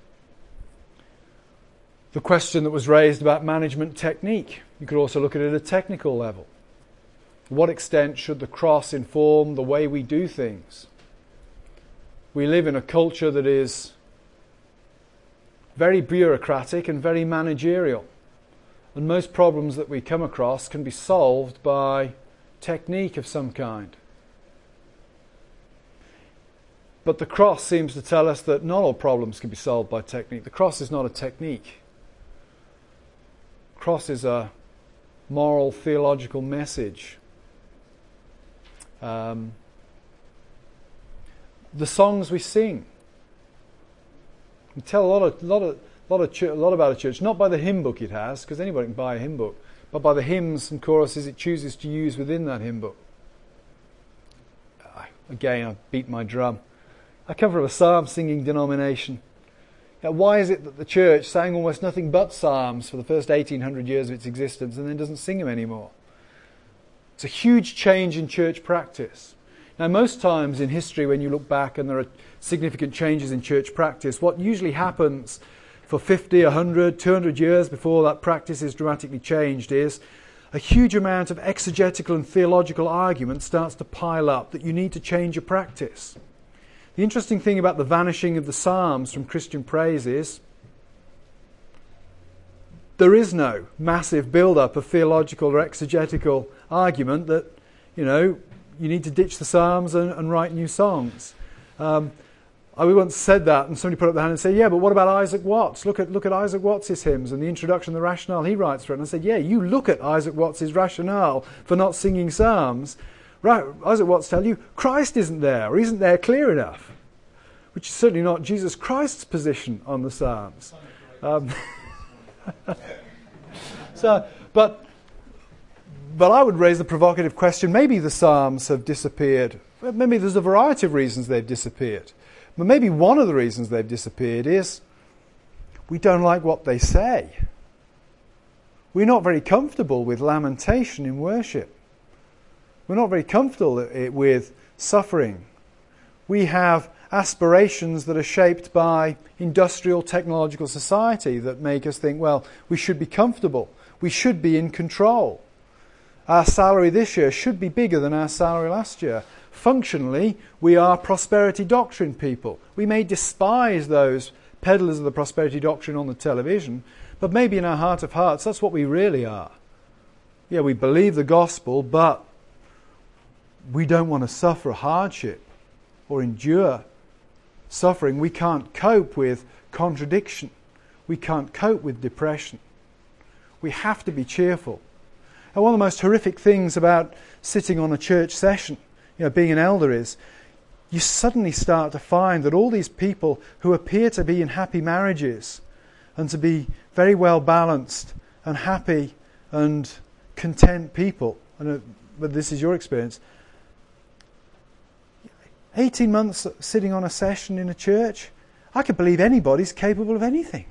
question that was raised about management technique, you could also look at it at a technical level. To what extent should the cross inform the way we do things? We live in a culture that is very bureaucratic and very managerial. And most problems that we come across can be solved by technique of some kind. But the cross seems to tell us that not all problems can be solved by technique. The cross is not a technique. Cross is a moral, theological message. The songs we sing. We tell a lot about a church, not by the hymn book it has, because anybody can buy a hymn book, but by the hymns and choruses it chooses to use within that hymn book. Again, I beat my drum. I come from a psalm-singing denomination. Now, why is it that the church sang almost nothing but psalms for the first 1800 years of its existence and then doesn't sing them anymore? It's a huge change in church practice. Now, most times in history, when you look back and there are significant changes in church practice, what usually happens for 50, 100, 200 years before that practice is dramatically changed is a huge amount of exegetical and theological argument starts to pile up that you need to change your practice. The interesting thing about the vanishing of the Psalms from Christian praise is there is no massive build-up of theological or exegetical argument that, you need to ditch the Psalms and write new songs. I once said that, and somebody put up their hand and said, yeah, but what about Isaac Watts? Look at Isaac Watts' hymns and the introduction, the rationale he writes for it. And I said, yeah, you look at Isaac Watts' rationale for not singing Psalms. Right, Isaac Watts tell you Christ isn't there, or isn't there clear enough, which is certainly not Jesus Christ's position on the Psalms. But I would raise the provocative question, maybe the Psalms have disappeared. Maybe there's a variety of reasons they've disappeared. But maybe one of the reasons they've disappeared is we don't like what they say. We're not very comfortable with lamentation in worship. We're not very comfortable with suffering. We have aspirations that are shaped by industrial technological society that make us think, well, we should be comfortable. We should be in control. Our salary this year should be bigger than our salary last year. Functionally, we are prosperity doctrine people. We may despise those peddlers of the prosperity doctrine on the television, but maybe in our heart of hearts, that's what we really are. Yeah, we believe the gospel, but we don't want to suffer hardship or endure suffering. We can't cope with contradiction. We can't cope with depression. We have to be cheerful. And one of the most horrific things about sitting on a church session, being an elder, is you suddenly start to find that all these people who appear to be in happy marriages and to be very well balanced and happy and content people, but this is your experience, 18 months sitting on a session in a church, I could believe anybody's capable of anything.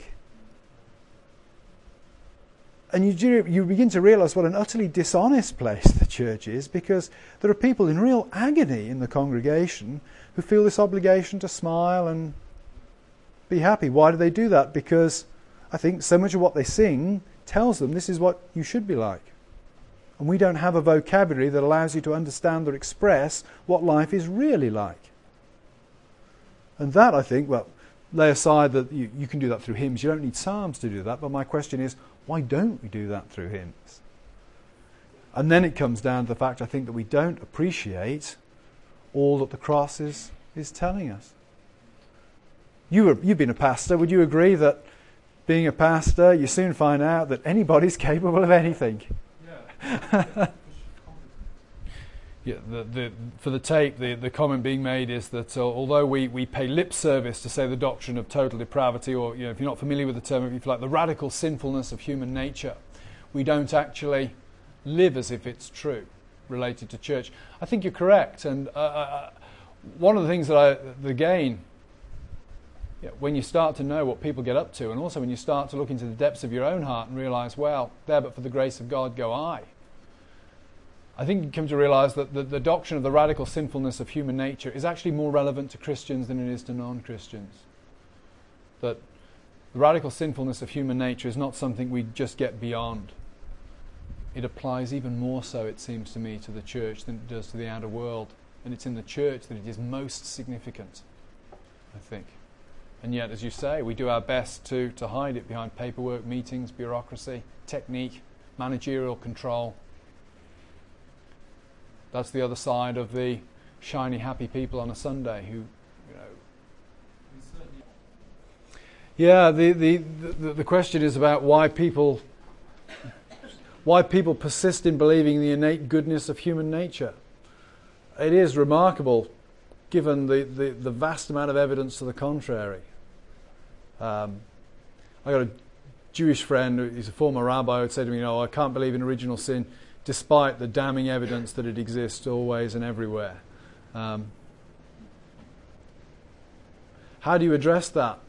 And you begin to realise what an utterly dishonest place the church is, because there are people in real agony in the congregation who feel this obligation to smile and be happy. Why do they do that? Because I think so much of what they sing tells them this is what you should be like. And we don't have a vocabulary that allows you to understand or express what life is really like. And that, I think, well, lay aside that you can do that through hymns. You don't need psalms to do that. But my question is, why don't we do that through hymns? And then it comes down to the fact, I think, that we don't appreciate all that the cross is telling us. You've been a pastor. Would you agree that being a pastor, you soon find out that anybody's capable of anything? Yeah. Yeah, for the tape, the comment being made is that although we pay lip service to say the doctrine of total depravity, or if you're not familiar with the term, if you like, the radical sinfulness of human nature, we don't actually live as if it's true related to church. I think you're correct, and one of the things that when you start to know what people get up to, and also when you start to look into the depths of your own heart and realise, well, there but for the grace of God go I think you come to realise that the doctrine of the radical sinfulness of human nature is actually more relevant to Christians than it is to non-Christians. That the radical sinfulness of human nature is not something we just get beyond. It applies even more so, it seems to me, to the church than it does to the outer world. And it's in the church that it is most significant, I think. And yet, as you say, we do our best to hide it behind paperwork, meetings, bureaucracy, technique, managerial control. That's the other side of the shiny, happy people on a Sunday who, Yeah, the question is about why people persist in believing the innate goodness of human nature. It is remarkable, given the vast amount of evidence to the contrary. I got a Jewish friend, he's a former rabbi, who said to me, I can't believe in original sin, despite the damning evidence that it exists always and everywhere. How do you address that?